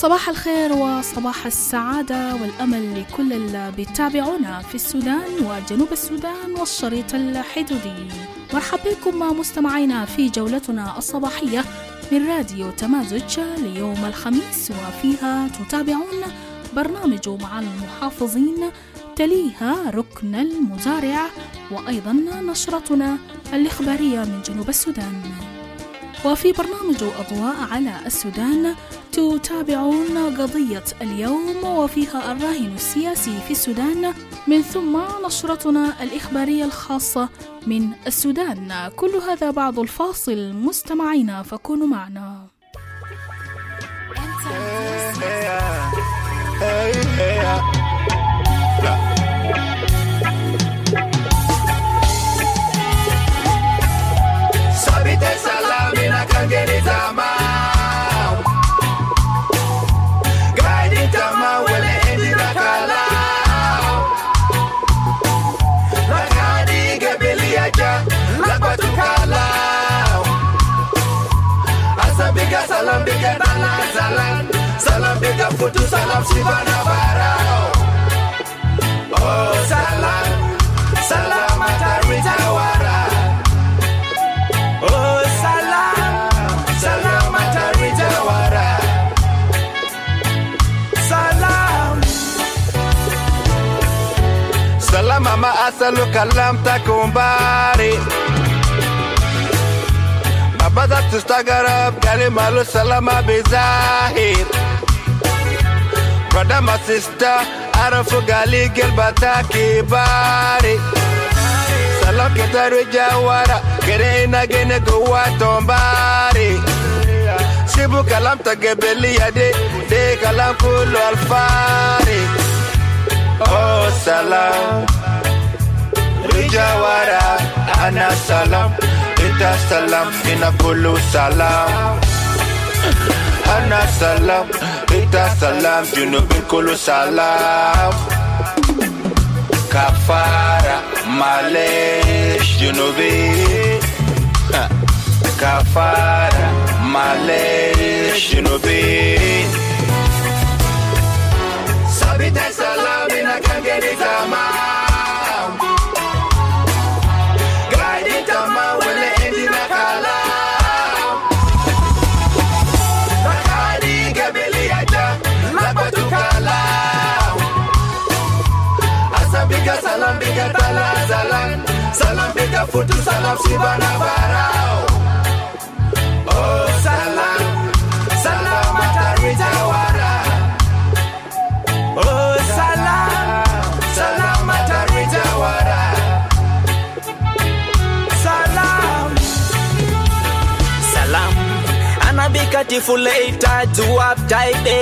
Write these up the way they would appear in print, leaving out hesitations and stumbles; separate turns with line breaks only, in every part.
صباح الخير وصباح السعادة والأمل لكل اللي بيتابعونا في السودان وجنوب السودان والشريط الحدودي. مرحبا بكم مستمعينا في جولتنا الصباحية من راديو تمازج ليوم الخميس، وفيها تتابعون برنامج مع المحافظين، تليها ركن المزارع، وأيضا نشرتنا الإخبارية من جنوب السودان. وفي برنامج أضواء على السودان تتابعون قضية اليوم وفيها الراهن السياسي في السودان، من ثم نشرتنا الإخبارية الخاصة من السودان. كل هذا بعد الفاصل مستمعينا، فكونوا معنا.
Salam bika tala salam bika futu salam sibana barao. Oh salam salam atarita wara. Oh salam salam atarita wara. Salam salam mama asalu kalam takumbari. Bada tustagarab gali malu salama bezahir. Brother my sister arafu gali gelbata kibari. Salam ketaru jawara gene ina gene guwa tombari. Sibu kalam tagebeli yade de kalam kulu alfari. Oh salam rijawara ana salam. Ita salam ina kulu salam. Ana salam ita salam junubin kulu salam. Kafara malesh junubi. Kafara malesh junubi. Sabita salam ina kangeni zaman. Salam bika tala salam bika futu salam sibana barao. Oh salam salam atarita wara. Oh salam salam atarita wara. Salam
salam anabika tifuleta tuap taide.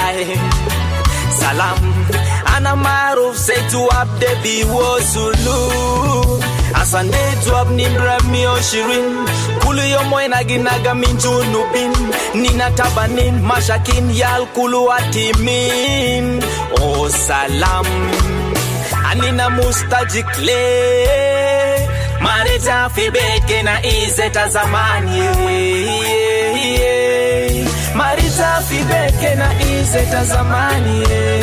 Salam ana maruf say to up the biwo sulu asande to up nimbra mi oshirin kulu yo moina ginaga minjunubin nina tabanin mashakin yal kulu atimin. Oh salam anina mustajikle marita fibeke na izeta zamani. Marita fibeke na izeta zamani.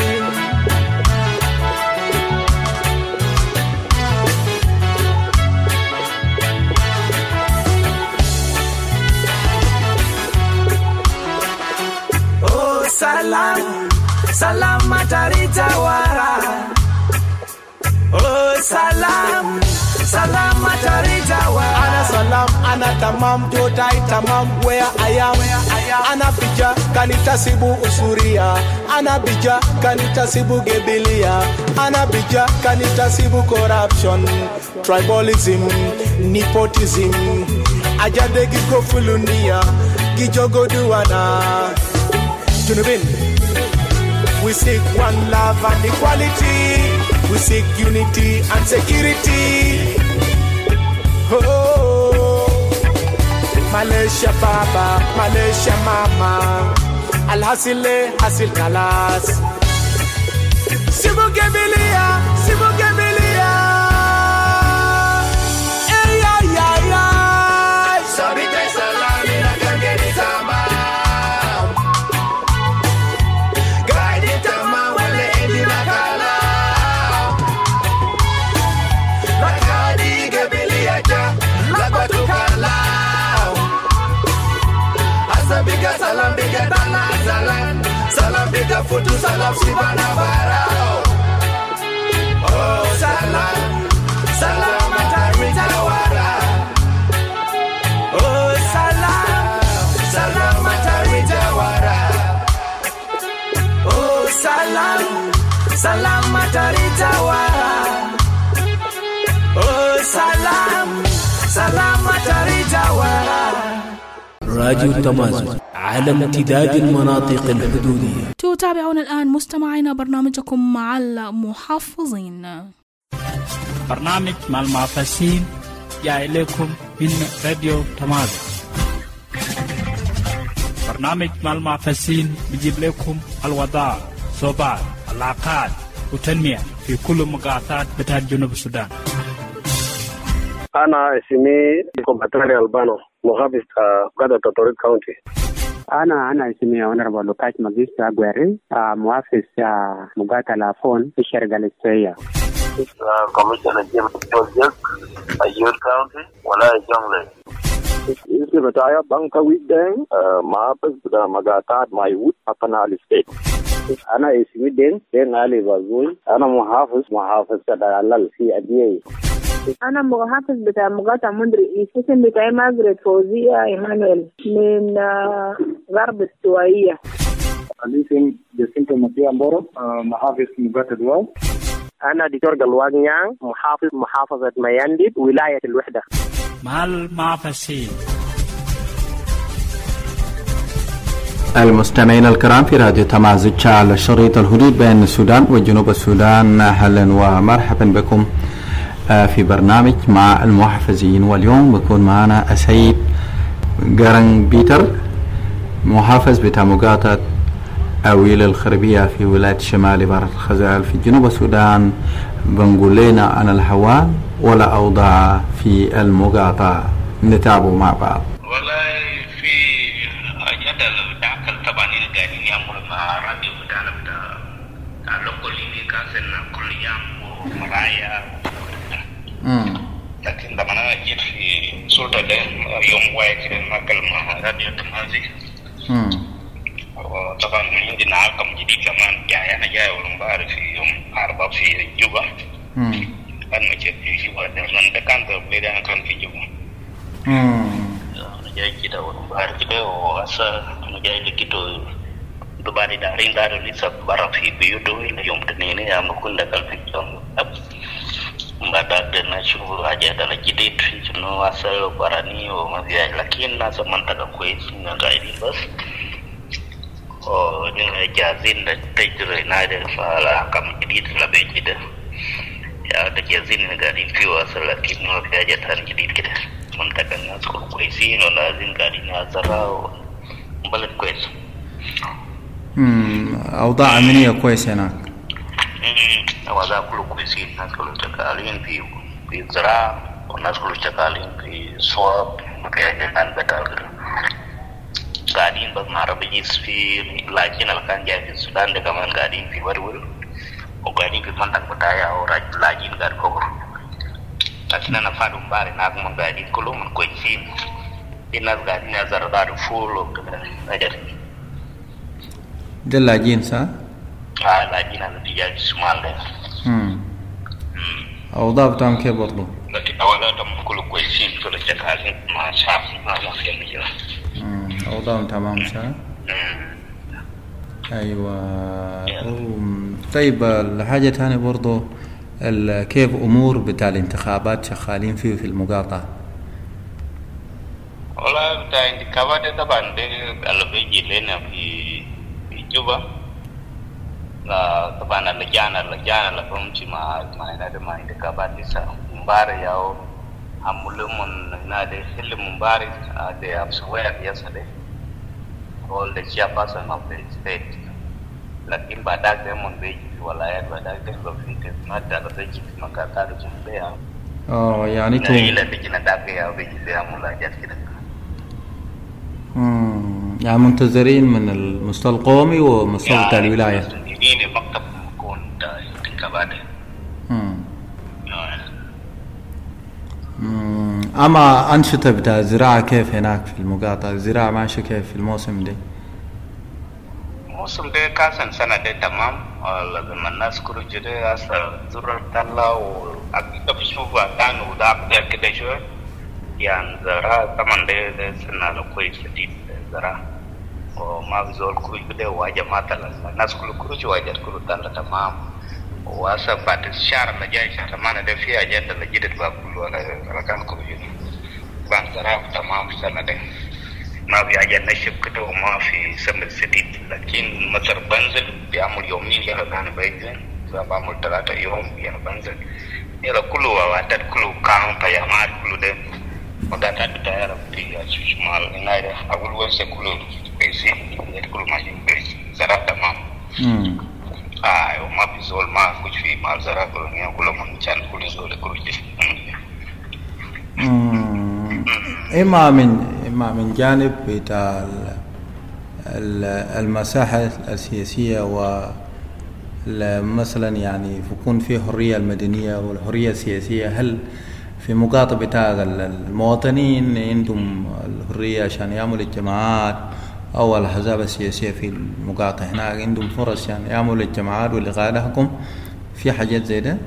Salam, salam matarita wara. Oh salam, salam matarita wara.
Ana salam, ana tamam, totai tamam, where I am. Ana bija, kanita sibu usuria. Ana bija, kanita sibu gebilia. Ana bija, kanita sibu corruption, tribalism, nepotism. Ajade giko fulunia, gijogo duana. Junubin, we seek one love and equality. We seek unity and security. Oh, Malaysia Baba, Malaysia Mama. Al hasile hasil kalas. Sibu gebilia, Sibu gebilia. Ay ay ay ay. Sabite salami na kangeni sama.
Nitafutu salam si barabara. Oh salam, salam Tarita Wara. Oh salam, salam Tarita Wara. Oh salam, salam Tarita Wara. Oh salam, salam Tarita Wara.
راديو تمازن على امتداد المناطق الحدودية.
تتابعون الآن مستمعينا برنامجكم مع المحافظين.
برنامج مع المحافظين جاء إليكم من راديو تمازن. برنامج مع المحافظين بيجيب لكم الوضع، صوبات، العلاقات وتنمية في كل مقاطعات بتاع جنوب السودان.
أنا اسمي كومباتري ألبانو محافظ قادة تطوريد كاونتي.
أنا اسمي Honorable Lukash Magista Guerri محافظ مقاطعة لافون في الشرق الاستوائية.
Commissioner James Joseph Ayur County ولا Jonglei.
اسمي بتاعي بانكا ويدين محافظ مقاطعة مايوت أبنال ستيت. أنا اسمي دين علي بازوي. أنا محافظ كدالال في أديي.
أنا محافظ بتاع مقاطعة مندري. اسم بتاعي مازريت فوزية إيمانويل من غرب السوائية.
اسمي جسنتو مسيح مبورو محافظ مقاطعة دوال.
أنا دكتور قلوان نيان محافظة ميانديد ولاية الوحدة.
مع المحافظين.
المستمعين الكرام في راديو تمازج على شريط الحدود بين السودان وجنوب السودان، أهلا ومرحبا بكم في برنامج مع المحافظين. واليوم بكون معنا السيد قرن بيتر محافظ بتاع مقاطعة أويل الخربية في ولاية شمال بحر الخزال في جنوب السودان. بنقول لنا عن الحوال ولا أوضاع في المقاطعة، نتابع مع بعض.
والله في أجدال داخل طبعا قاعدين يعملوا مع راديو بتاعنا بتاع لوكوليني كاسن كل يوم ومرايا. لكن لما أنا جيت في سلطة يوم واحد كده نقل مع راديو تمازي. طبعا عندنا عقم جديد كمان جاي. أنا جاي ولمبارح في يوم 4 في جوبا. أنا جيت في جوبا من كان تبليد أنا كان في جوبا. أنا جاي كده ولمبارح كده وأسا أنا جاي لكيتو دبادي دارين دارو لسه برا في بيوتو يوم تنين يا مكون دكال في جوبا. Baada na shughuli haja na jidit no asa barani o mavia lakini na samantaka kwezi na gaidi bas o ni jazin da tayjure na da fala kam jidit la be jida ya da jazin na gaidi fiwa salakin no haja tan jidit kida mantaka na ko kwezi no lazim gaidi na zarao balad kwezi
أوضاع أمنية كويسة هناك.
وذا كله كويسين. الناس كلهم شغالين في زراعة والناس كلهم شغالين في صواب مكان بتاعه قاعدين بس معربيس في لاجين الكان جاي في السودان ده كمان قاعدين في ورور وقاعدين في منطقة بتاعي أو لاجين قاعد كبر. لكن أنا فادم باري ناقم قاعدين كلهم كويسين. الناس قاعدين يزرعوا فول وكذا أجر.
ده لاجين صح؟
لاجين أنا تيجي شمال ده.
أوضاع بتاعهم كيف برضو؟
لكن أولا تم كله كويسين كله شغالين مع شعب ما في مشكلة.
أوضاعهم تمام صح؟ أيوة. طيب الحاجة تانية برضو كيف أمور بتاع الانتخابات شغالين فيه في المقاطعة؟
والله بتاع الانتخابات طبعا ده اللي بيجي لنا في جوبا. طبعا اللجان اللي فهمتي مع هذا ما انتخابات لسه مباراه ياو عملهم هذا اللي مباراه ده أبسوير yesterday all the chairperson of the state. لكن بعدك ده من بيجي في ولايات بعدك ده في ما ده بيجي في مقاطعة جنبها.
يعني تو
إلى بيجي نداك يا بيجي فيها ملاجات كده.
يعني منتظرين من المستوى القومي ومستوى الولاية.
ini maktab konda tingkabade.
أما أنشطة بتاع الزراعة كيف هناك في المقاطعة؟ الزراعة ماشية كيف في الموسم ده؟
الموسم ده كاسن سنة ده تمام لما الناس كلوا جده هسه زرر طلع وأكيد بشوفها تاني وده كده شوي يعني زراعة طبعا ده سنة كويس جديد زراعة وما بزول كروج بده واجه ما طلع الناس كروج واجه كله طلع تمام وهسه بعد الشهر اللي جاي شهر 8 ده في أجندة اللي جدت بقول ولا كان كروج بعد زراعة تمام سنة ده ما في أجندة نشب كده وما في سمر جديد لكن مصر بنزل بيعمل يومين يلا كان بيجن بعمل 3 يوم يلا بنزل يلا كله وعدد كله كام بيامات كله ده وده تدار في شمال هنا أقول وين كله بيسي كله ماشي بيسي زراعة تمام وما بيزول ما كوش في مال زراعة كله من كان كله زول كله جس
إما من جانب بتاع المساحة السياسية ومثلا يعني يكون في حرية المدنية والحرية السياسية، هل في مقاطع بتاع المواطنين عندهم الحرية عشان يعملوا الجماعات أو الأحزاب السياسية في المقاطع هناك عندهم فرص يعني يعملوا الجماعات واللقاء لكم في حاجات زي ده؟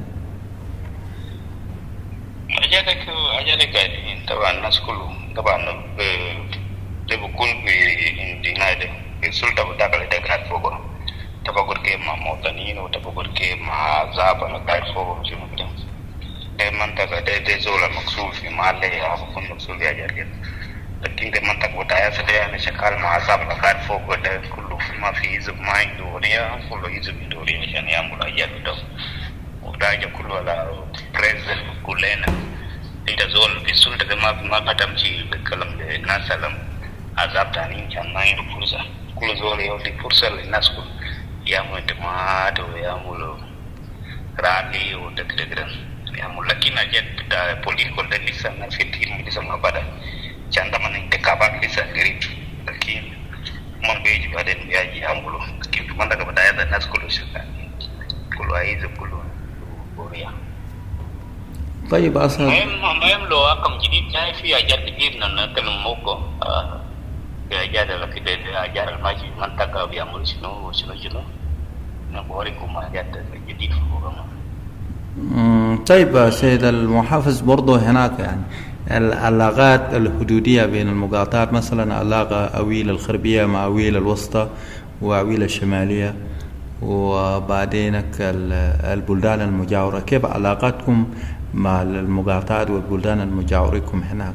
أجلك قاعدين طبعا الناس كلهم طبعا ده بيكون بنادي السلطة بتاعك اللي قاعد فوقه تفكر كيف مع مواطنين وتفكر كيف مع أحزاب اللي قاعد فوقه شنو كده ده منطقة ده زول مقصود في محله بكون مقصود يا جرجل لكن ده منطقة بتاعي سده يعني شكال مع أحزاب اللي قاعد فوقه ده كله ما في حزب ما عنده وريا كله حزب عنده وريا عشان يعمل أجيال ده وده كله على بريزل كلنا إذا زول في السلطة ده ما تمشي بالكلام ده الناس سلام عذاب تاني كان ما عنده فرصة كل زول يودي فرصة للناس كل يعمل اجتماعات ويعمل رالي وده يعمل لكن أجد بتاع بوليكول ده لسه الناس كتير لسه ما بدأ كان ده من انتخابات لسه قريب لكن من بيجي بعدين بيجي يعملوا لكن من ده بدأ هذا الناس كله شغال كله عايز كله بوريا.
طيب أصلا
مهم لو أقام جديد جاي في أجار كتير نتكلم موكو في أجار لكن ده أجار الماجي منطقة بيعمل شنو نبوريكم أجار جديد في البرنامج.
طيب سيد المحافظ برضه هناك يعني العلاقات الحدودية بين المقاطعات مثلا علاقة أويل الغربية مع أويل الوسطى وأويل الشمالية وبعدينك البلدان المجاورة، كيف علاقاتكم مع المقاطعات والبلدان المجاوركم هناك؟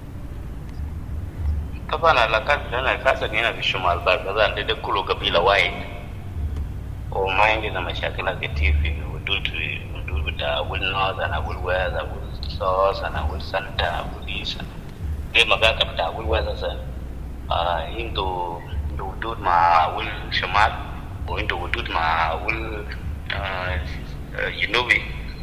طبعا علاقات لنا أساسا هنا في الشمال بغداد ده كله قبيلة واحد وما عندنا مشاكل كتير في حدود بتاع والناس أنا والواد والصوص أنا والسنتا والإيسا ده مقاطع بتاع والواد أساسا عنده حدود مع والشمال وعنده حدود مع والجنوبي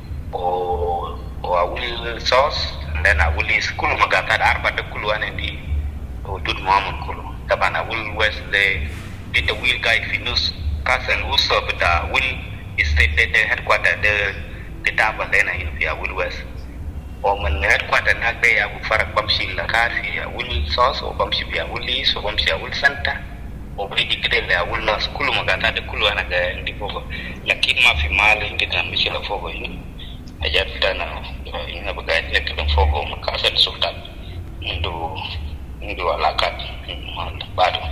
وأول صوص لأن أول كل مقاطعات 4 ده كله أنا دي حدود معهم كله طبعا أول ويست ده طويل قاعد في نص كاسن وصل بتاع أول استيت ده هيدكوارتر ده تابع لنا هنا في أول ويست ومن هيدكوارتر هناك ده أبو فرق بمشي لكار في أول صوص وبمشي بأول ليس وبمشي أول سنتا وبيجي كده لأول ناس كل مقاطعات ده كله أنا عندي فوق لكن ما في مال عندنا مشي لفوق هنا أجار بتاعنا هنا بقاعد نكلم فوق ومكاسر السلطان عنده علاقات بعده.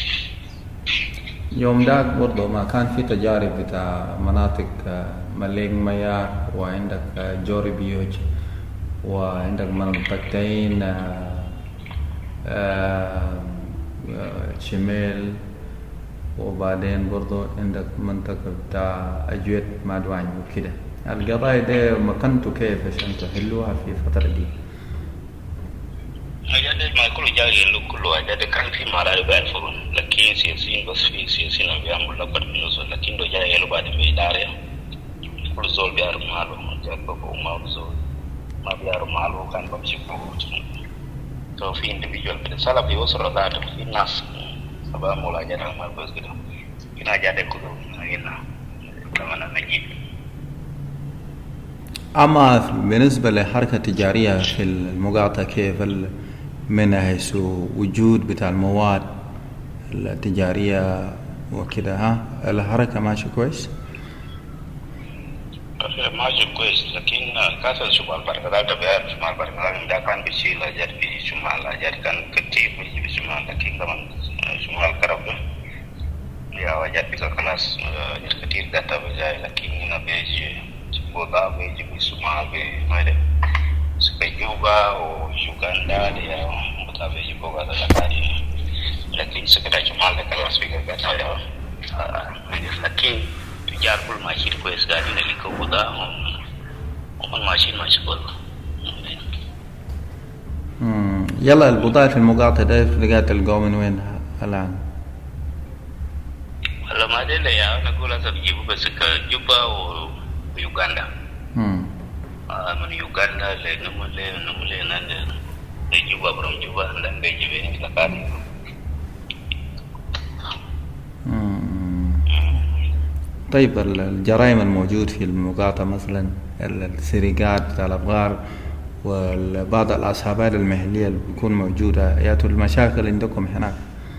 يوم داك برضو ما كان في تجارب بتاع مناطق مليك ميار وعندك جوري بيوج وعندك منطقتين شمال وبعدين برضو عندك منطقة بتاع أجويت مادواني وكده. القضايا دي مكانته كيف عشان تحلوها في الفترة دي؟
أجاد ما كله جاي له كله أجاد كان في مرحلة بيعرفون لكن سياسيين بس في سياسيين بيعملوا لقد منوزل لكن لو جاي له بعد بيداره كل زول بيعرف ماله جاب بقى ما زول ما بيعرف ماله كان بمشي بقى تو في individual بتسأله بيوصل ذات في ناس سبب مولا جاد ما بس كده هنا جاد كله هنا كمان نجيب.
أما بالنسبة لحركة تجارية في المقاطعة كيف من حيث وجود بتاع المواد التجارية وكده. ها الحركة ماشي كويس؟
ماشي كويس، لكن كاسل شمال بركة ده بيعرف شمال بركة ده كان بيشيل أجار في شمال، أجار كان كتير بيجي في شمال، لكن كمان شمال كربه يا أجار في كلاس أجار كتير ده بيجي، لكن هنا بيجي بودا بيجي في شمال بيجي سكيجوبا أو يوغندا dia mutabe jiboga da kari lakin sekada jumal da kala speaker kata ya lakin tujar pul machine ko esgadi ne liko boda on machine mashbul.
يلا البضائع في المقاطعة ده لقيت القوم من وين الآن؟
والله ما أدري يا أنا أقول أصلا بيجيبوا بس كجوبا ويوغندا. من يوغندا لنملي نان لجوبا برم جوبا لان بيجي لكاري.
طيب الجرائم الموجود في المقاطعة مثلا السرقات الأبغار وبعض العصابات المحلية اللي بتكون موجودة ياتوا المشاكل عندكم هناك؟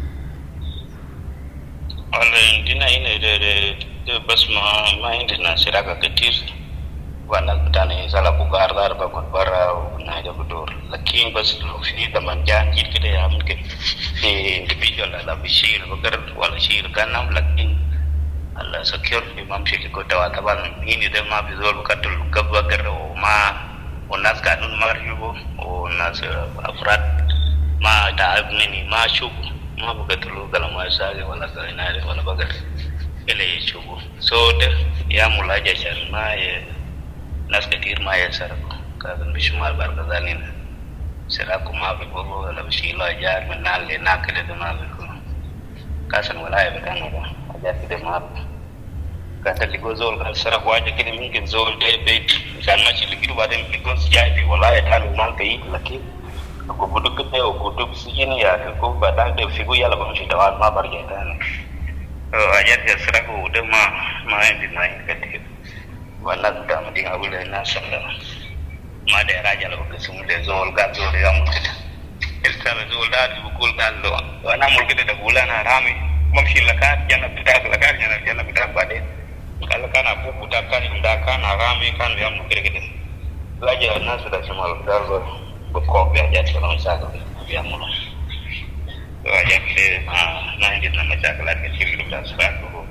عندنا هنا بس ما عندنا سرقة كتير وانا بتاني سالا بوغار دار بقول برا وناجا بدور، لكن بس لو في زمن جان جيت كده يا ممكن في individual لا بشيل بقر ولا شيل كلام، لكن الله security ما مشي لكوتا طبعا هنا ده ما بيزول بكتل كبقر وما والناس قانون ما يجيبوا والناس أفراد ما تعبني ما شوف ما بقتلوا كلام ما يساعد ولا كائنات ولا بقر إلى يشوفوا ده يا ملاجئ شر ما ناس كتير ما يسرقوا كذا بشمال برغزالين سرقوا ما بيقولوا ولا بشيلوا أجار من نال لناكل ده ما بيقولوا كاسن ولا يبدأنا أجار كده ما kata ligo zol kan sarak waje kini mungkin zol de bait kan machi ligidu baden ligo siyafi wallahi tan man kai laki ko budu kete o budu sijini ya ko badan de figu yala ba shi dawal ma barje tan ajar ya sarak o de ma indi mai kete wallahi da madin abule na sanda ma de raja la ko sum de zol ga zol ya mutita el tara zol da bu kul kan lo ana mulkita da bulana rami mamshi lakat jana bitak lakat jana bitak baden kalau kan aku budakan hindakan arami kan yang mungkin gitu belajar nas sudah semua udah bekok belajar kalau misalnya dia mulai belajar kita nanti nama cakap kecil kita sekarang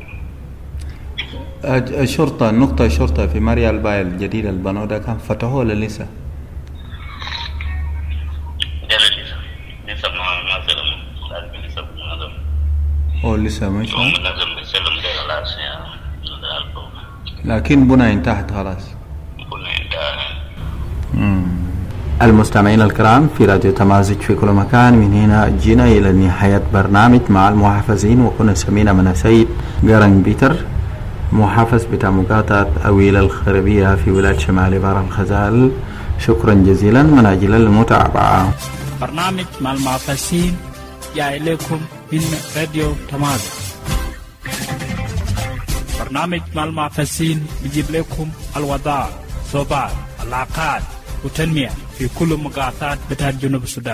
الشرطة النقطة الشرطة في ماريا الباي الجديدة البنودة كان فتحوه ولا لسه؟
لسه ما سلم لسه منظم
لسه ما شاء الله
منظم بسلم ده خلاص يا
لكن بنى انتهت خلاص.
بنى انتهت.
المستمعين الكرام في راديو تمازج في كل مكان، من هنا جينا إلى نهاية برنامج مع المحافظين، وكنا سمينا من سيد قرن بيتر محافظ بتاع مقاطعة أويل الخربية في ولاية شمال بار الخزال. شكرا جزيلا من أجل المتابعة.
برنامج مع المحافظين جاء إليكم من راديو تمازج. برنامج مع المعفسين بيجيب لكم الوضع صوبات العلاقات وتنمية في كل مقاطعات بتاع جنوب السودان.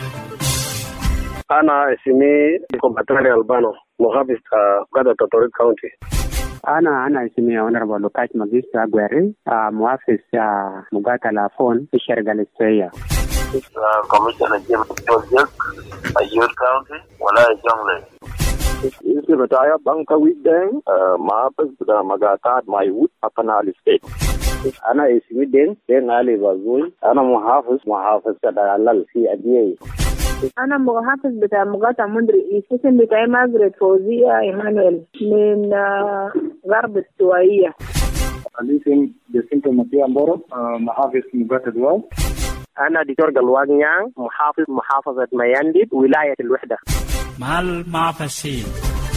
أنا اسمي كومباتري البانو محافظ قادة تطوريد كاونتي.
أنا اسمي أونربل لوكاش ماجيستا أغواري محافظ مقاطعة لافون في الشرق الاستوائية.
كوميشنر جيمس جورجيك أيور كاونتي ولا جونغلي.
Isi betaya bangka wideng maafis sudah magatat Maywood apa nali state. Ana isi wideng den ali bazui. Ana muhafis kada alal fi adiyai.
Ana muhafis beta mugata mundri isi beta Margaret Fozia Emmanuel min Garb Istuaiya.
Alisim Jacinto Matia Mboro muhafis mugata Dual.
Ana Dr. Galwag Nyang muhafizat Mayandit wilayah al-Wahda.
مع المعفسين.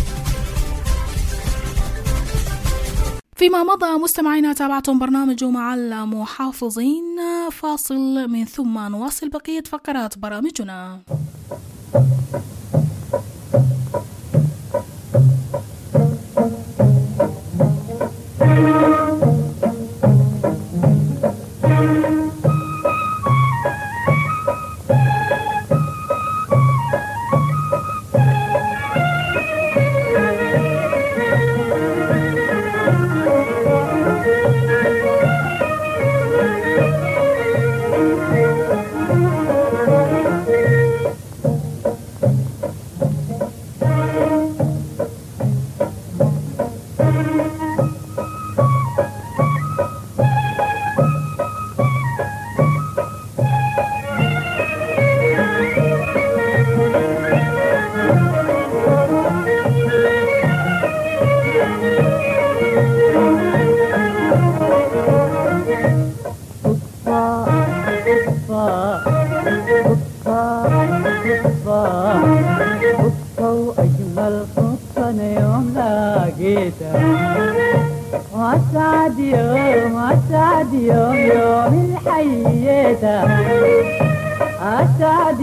فيما مضى مستمعينا تابعتم برنامج مع المحافظين، فاصل من ثم نواصل بقية فقرات برامجنا.
وأجمل خطة أنا يوم لقيتها وأسعد يوم يوم حييتها أسعد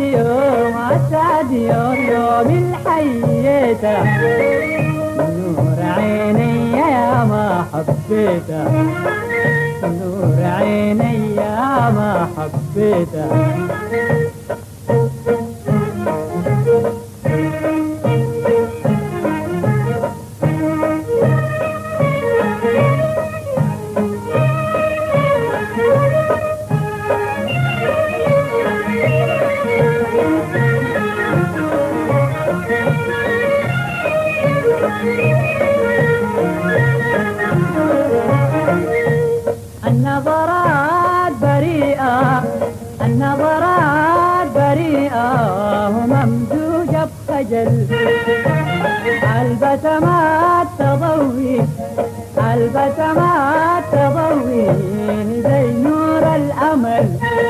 يوم حييتها نور عيني يا ما حبيتها نور عيني يا ما حبيتها النظرات بريئة وممزوجة بخجل البسمات تضوي زي نور الأمل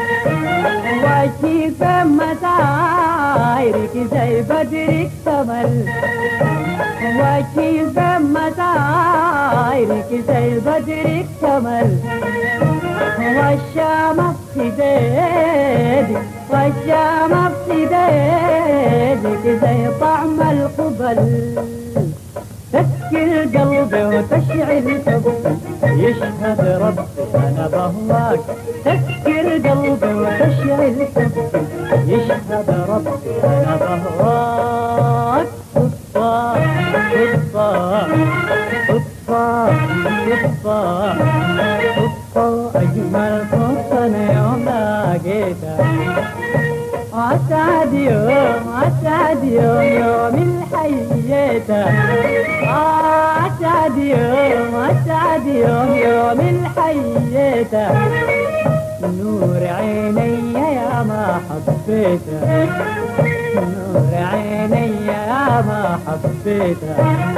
وشي مسايرك زي بدرك تمل وشي مسايرك زي بدرك تمل والشام في ديدك زي طعم القبل تسكي القلب وتشعل حبي يشهد ربي أنا بهواك تسكي القلب وتشعل حبي يشهد ربي أنا بهواك أجمل فرصة أنا يوم لقيتها أسعد يوم الحييتها أسعد يوم الحييتها نور عيني يا ما حبيتها نور عيني يا ما حبيتها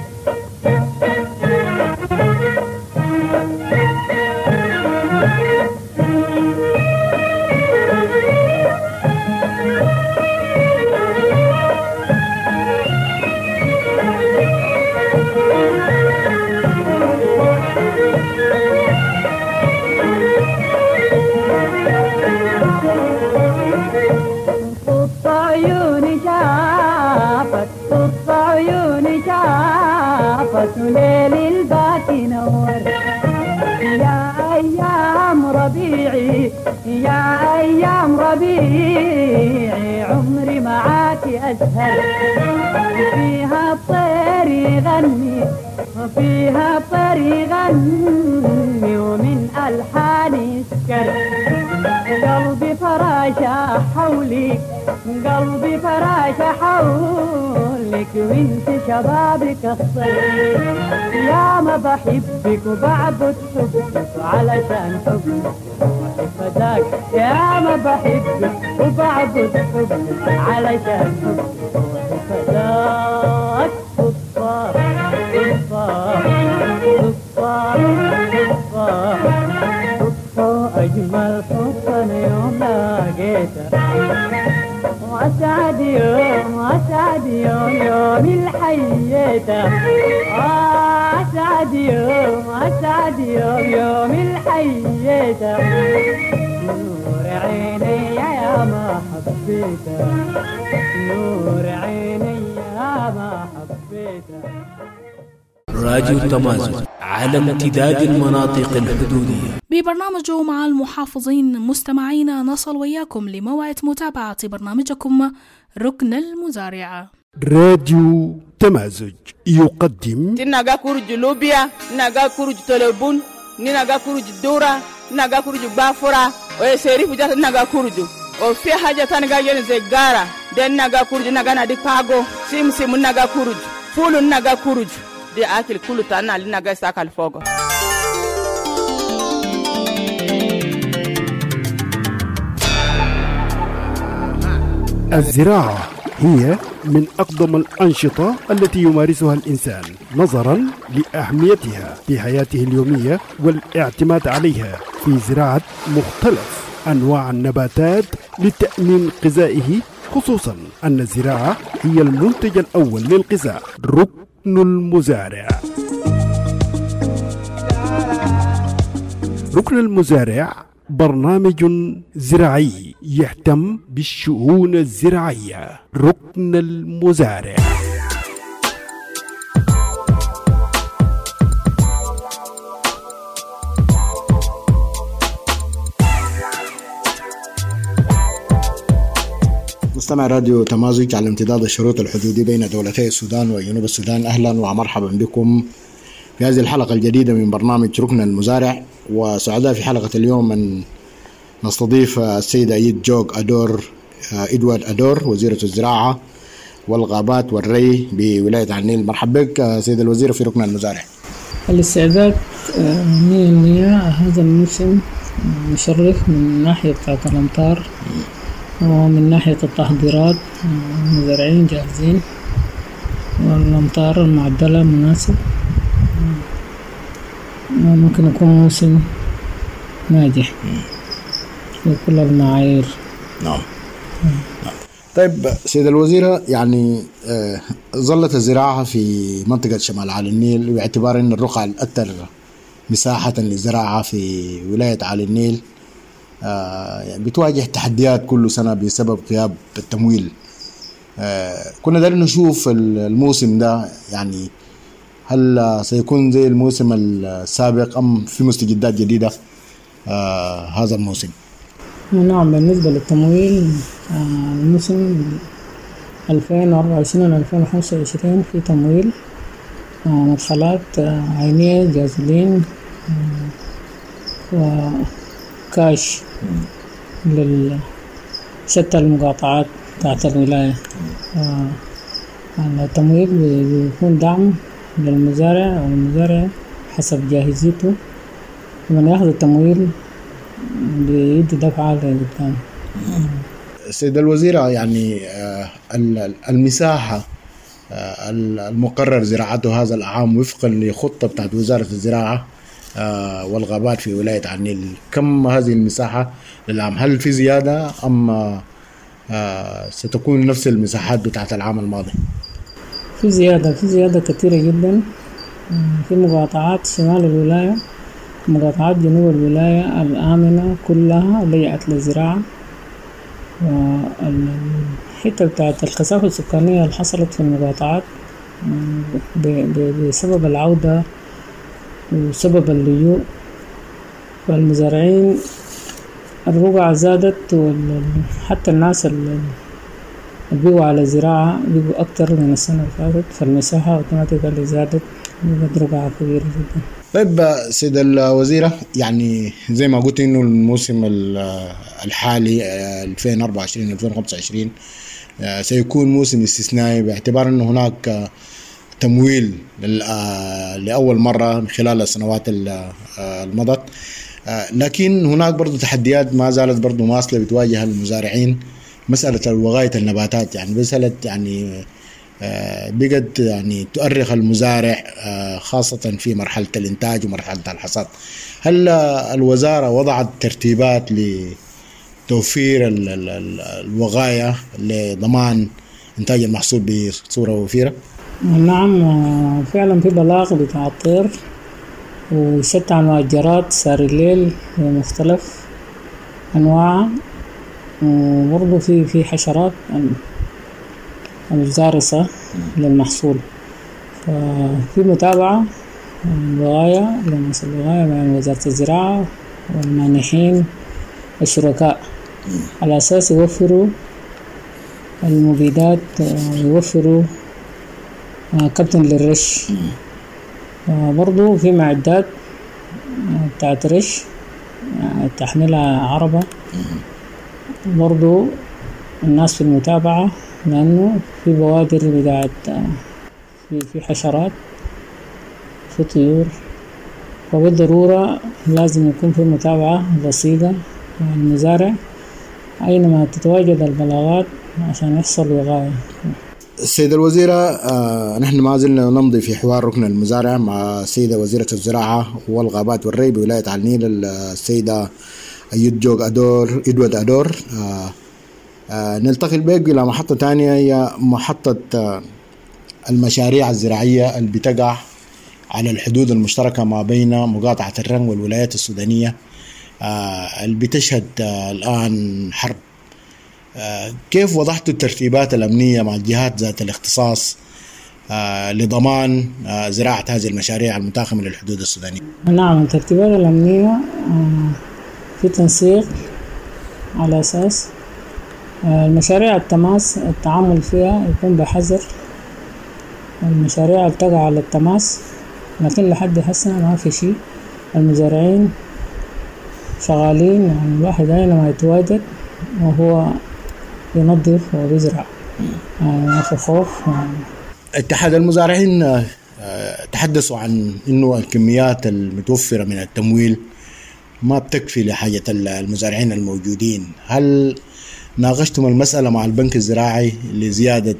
ليل الباكي نور يا أيام ربيعي عمري معاك أزهر فيها الطير يغني ومن ألحاني سكر قلبي فراشة حولك وانت شبابك الصيف يا ما بحبك وبعبد حبك علشان حبك فداك يا ما بحبك وبعبد حبك علشان حبك فداك أجمل فرصة أنا يوم لقيتها وأسعد يوم الحييتها أسعد يوم الحييتها نور عيني يا ما حبيتها نور عيني يا ما حبيتها
راديو تمازن على امتداد المناطق الحدودية.
ببرنامج مع المحافظين مستمعينا نصل وياكم لموعد متابعة برنامجكم ركن المزارعة.
راديو تمازج يقدم
ناغا كورج لوبيا ناغا كورج تلبون ناغا كورج دورا ناغا كورج بافورا وسيريف جات ناغا كورج وفي حاجة تانغا ين زغارا دن ناغا كورج ناغا نادي باغو سيم ناغا كورج فول ناغا كورج دي اكل كله تانا لناغا ساكال فوغو.
الزراعة هي من أقدم الأنشطة التي يمارسها الإنسان نظرا لأهميتها في حياته اليومية والاعتماد عليها في زراعة مختلف أنواع النباتات لتأمين غذائه، خصوصا أن الزراعة هي المنتج الأول للغذاء. ركن المزارع. ركن المزارع برنامج زراعي يهتم بالشؤون الزراعية. ركن المزارع.
مستمع راديو تمازج على امتداد الشروط الحدودي بين دولتي السودان وجنوب السودان، أهلا ومرحبا بكم في هذه الحلقة الجديدة من برنامج ركن المزارع. وسعداء في حلقة اليوم أن نستضيف السيدة إدوارد أدور، وزيرة الزراعة والغابات والري بولاية النيل. مرحبا بك سيدة الوزيرة في ركن المزارع.
الاستعداد 100% هذا الموسم مشرف من ناحية بتاعت الأمطار ومن ناحية التحضيرات. المزارعين جاهزين والأمطار المعدلة مناسب، ممكن يكون موسم ناجح في كل المعايير.
نعم. طيب سيدة الوزيرة، يعني ظلت الزراعة في منطقة شمال عالي النيل باعتبار أن الرقعة الأكثر مساحة للزراعة في ولاية عالي النيل بتواجه تحديات كل سنة بسبب غياب التمويل. كنا دايرين نشوف الموسم ده، يعني هل سيكون زي الموسم السابق أم في مستجدات جديدة هذا الموسم؟
نعم، بالنسبة للتمويل الموسم 2024-2025 في تمويل مدخلات عينية جازولين وكاش لشتى المقاطعات تحت الولاية. التمويل بيكون دعم للمزارع، والمزارع حسب جاهزيته لما ياخذ التمويل بيدي دفعة لقدام.
السيدة الوزيرة، يعني المساحة المقرر زراعته هذا العام وفقا لخطة بتاعت وزارة الزراعة والغابات في ولاية النيل، كم هذه المساحة للعام؟ هل في زيادة أم ستكون نفس المساحات بتاعت العام الماضي؟
في زيادة كثيرة جدا في مقاطعات شمال الولاية. مقاطعات جنوب الولاية الآمنة كلها لجأت للزراعة، والحتة بتاعت الكثافة السكانية اللي حصلت في المقاطعات بسبب العودة وسبب اللجوء، فالمزارعين الرقعة زادت، وحتى الناس اللي بيقوا على الزراعة بيقوا أكتر من السنة اللي فاتت، فالمساحة أوتوماتيكالي زادت، بقت رقعة كبيرة جدا.
طيب سيدة الوزيرة، يعني زي ما قلت إنه الموسم الحالي 2024-2025 سيكون موسم استثنائي باعتبار إنه هناك تمويل لأول مرة خلال السنوات المضت، لكن هناك برضو تحديات ما زالت برضو مواصلة بتواجه المزارعين. مسألة وغاية النباتات، يعني مسألة يعني بقت يعني تؤرخ المزارع خاصة في مرحلة الإنتاج ومرحلة الحصاد. هل الوزارة وضعت ترتيبات لتوفير الوغاية لضمان إنتاج المحصول بصورة وفيرة؟
نعم، فعلا في بلاغ بتاع الطير وشتى أنواع الجراد سار الليل بمختلف أنواعها، وبرضه في حشرات الزارسة للمحصول. ففي متابعة الوغاية بين وزارة الزراعة والمانحين الشركاء على أساس يوفروا المبيدات ويوفروا كابتن للرش. برضو في معدات بتاعت رش تحملها عربة، برضو الناس في المتابعة، لأنه في بوادر بتاعت في حشرات في طيور، فبالضرورة لازم يكون في متابعة لصيقة مع المزارع أينما تتواجد البلاغات عشان يحصل وغاية.
السيدة الوزيرة، نحن ما زلنا نمضي في حوار ركن المزارع مع السيدة وزيرة الزراعة والغابات والري بولاية النيل السيدة أيد جوج أدور إدوارد أدور. نلتقي بك إلى محطة ثانية هي محطة المشاريع الزراعية اللي بتقع على الحدود المشتركة ما بين مقاطعة الرنج والولايات السودانية اللي بتشهد الآن حرب. كيف وضعتوا الترتيبات الأمنية مع الجهات ذات الاختصاص لضمان زراعة هذه المشاريع المتاخمة من الحدود السودانية؟
نعم، الترتيبات الأمنية في تنسيق على أساس المشاريع التماس التعامل فيها يكون بحذر. المشاريع اللي تقع على التماس لكن لحد هسه ما في شيء. المزارعين شغالين، يعني الواحد أينما يتواجد وهو ينظف ويزرع، ما في خوف.
اتحاد المزارعين تحدثوا عن إنه الكميات المتوفرة من التمويل ما بتكفي لحاجة المزارعين الموجودين. هل ناقشتم المسألة مع البنك الزراعي لزيادة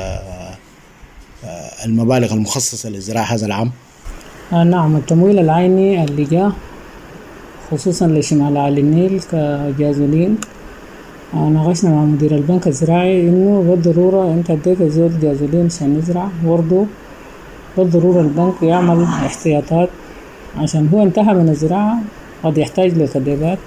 المبالغ المخصصة للزراعة هذا العام؟
نعم، التمويل العيني اللي جاء خصوصا لشمال على النيل كجازولين، ناقشنا مع مدير البنك الزراعي إنه بالضرورة أنت اديت زول جازولين عشان يزرع، برضو بالضرورة البنك يعمل احتياطات عشان هو انتهى من الزراعة قد يحتاج للكديبات.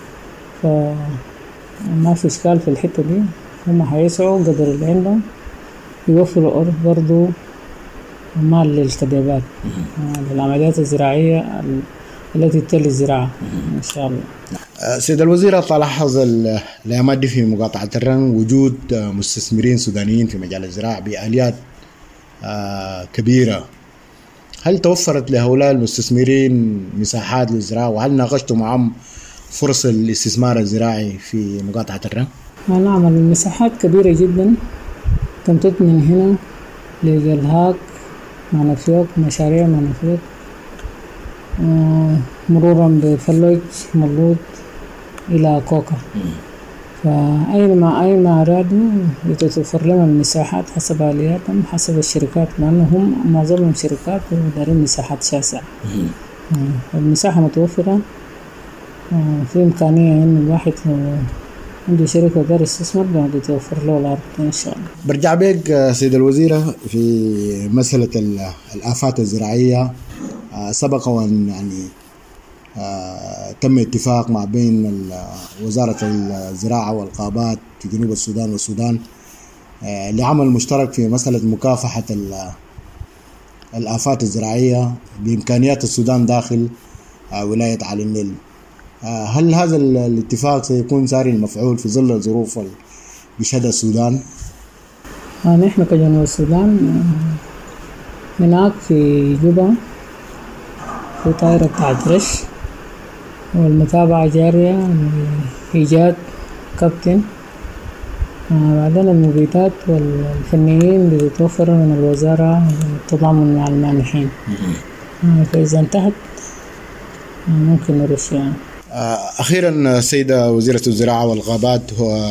فما في إشكال في الحتة دي، هم هيسعوا قدر اللي عندهم يوفروا أرض برضو مال للكديبات للعمليات الزراعية التي تلي الزراعة إن شاء الله.
سيد الوزير، تلاحظ الأيام دي في مقاطعة الرنج وجود مستثمرين سودانيين في مجال الزراعة بآليات كبيرة. هل توفرت لهؤلاء المستثمرين مساحات للزراعة، وهل ناقشتوا معهم فرص الاستثمار الزراعي في مقاطعة الرنج؟
نعم، المساحات كبيرة جدا تمتد من هنا لجلهاك منافيوك، مشاريع منافيوك، مرورا بفلوج مولود إلى كوكا. فأينما أرادوا يتوفر لهم المساحات حسب آلياتهم حسب الشركات، لأنهم معظمهم شركات ودارين مساحات شاسعة. المساحة متوفرة، في إمكانية إن الواحد عنده شركة دار استثمار بعد يتوفر له الأرض إن شاء الله.
برجع بك سيد الوزيرة في مسألة الآفات الزراعية. سبق وأن يعني تم اتفاق ما بين وزارة الزراعة والغابات في جنوب السودان والسودان لعمل مشترك في مسألة مكافحة الآفات الزراعية بإمكانيات السودان داخل ولاية علي النيل. هل هذا الاتفاق سيكون ساري المفعول في ظل الظروف بشهدها السودان؟
نحن كجنوب السودان هناك في جوبا في طائرة بتاعت رش، والمتابعة جارية لإيجاد كابتن. بعدين المبيدات والفنيين بيتوفروا من الوزارة بالتضامن مع المانحين، فإذا انتهت ممكن نرش يعني.
أخيرا سيدة وزيرة الزراعة والغابات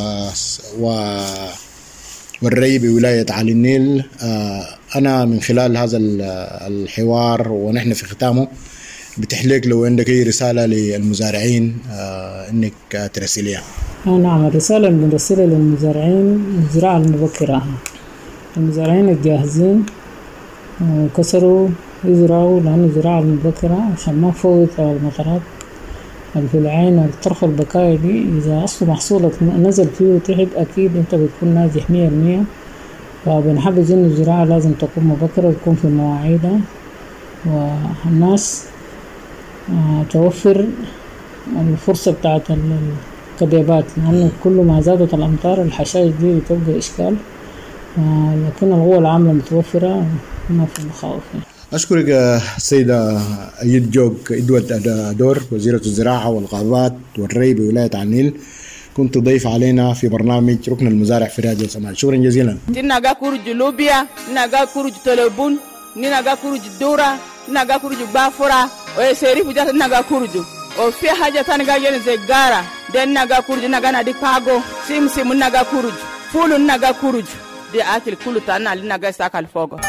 والري بولاية علي النيل، أنا من خلال هذا الحوار ونحن في ختامه بتحليك لو عندك أي رسالة للمزارعين إنك ترسليها.
نعم، الرسالة اللي بنرسلها للمزارعين الزراعة المبكرة. المزارعين الجاهزين وكسروا يزرعوا، لأن الزراعة المبكرة عشان ما تفوت المطرات في العين الطرف البكاية دي. إذا أصل محصولك نزل فيه وتعب أكيد أنت بتكون ناجح 100%. فبنحبذ إن الزراعة لازم تكون مبكرة وتكون في مواعيدها، والناس توفر الفرصة بتاعت الكديبات، لأنه كل ما زادت الأمطار الحشائش دي بتبقى إشكال، لكن القوة العاملة متوفرة ما في مخاوف.
أشكرك سيدة أيد جوج إدوارد أدور، وزيرة الزراعة والغابات والري بولاية علي النيل، كنت ضيف علينا في برنامج ركن المزارع في راديو سمال. شكرا جزيلا.
ناقا كورج لوبيا، ناقا كورج تلبون، ناقا كورج دورا، ناقا كورج بافورا، ويسيريف جات ناقا كورج، وفي حاجة تانية جاية زي غارة، دين ناقا كورج ناقا نادي باغو، سيم ناقا كورج، فول ناقا كورج، دي أكل كله تانا لناقا ساكال فوق.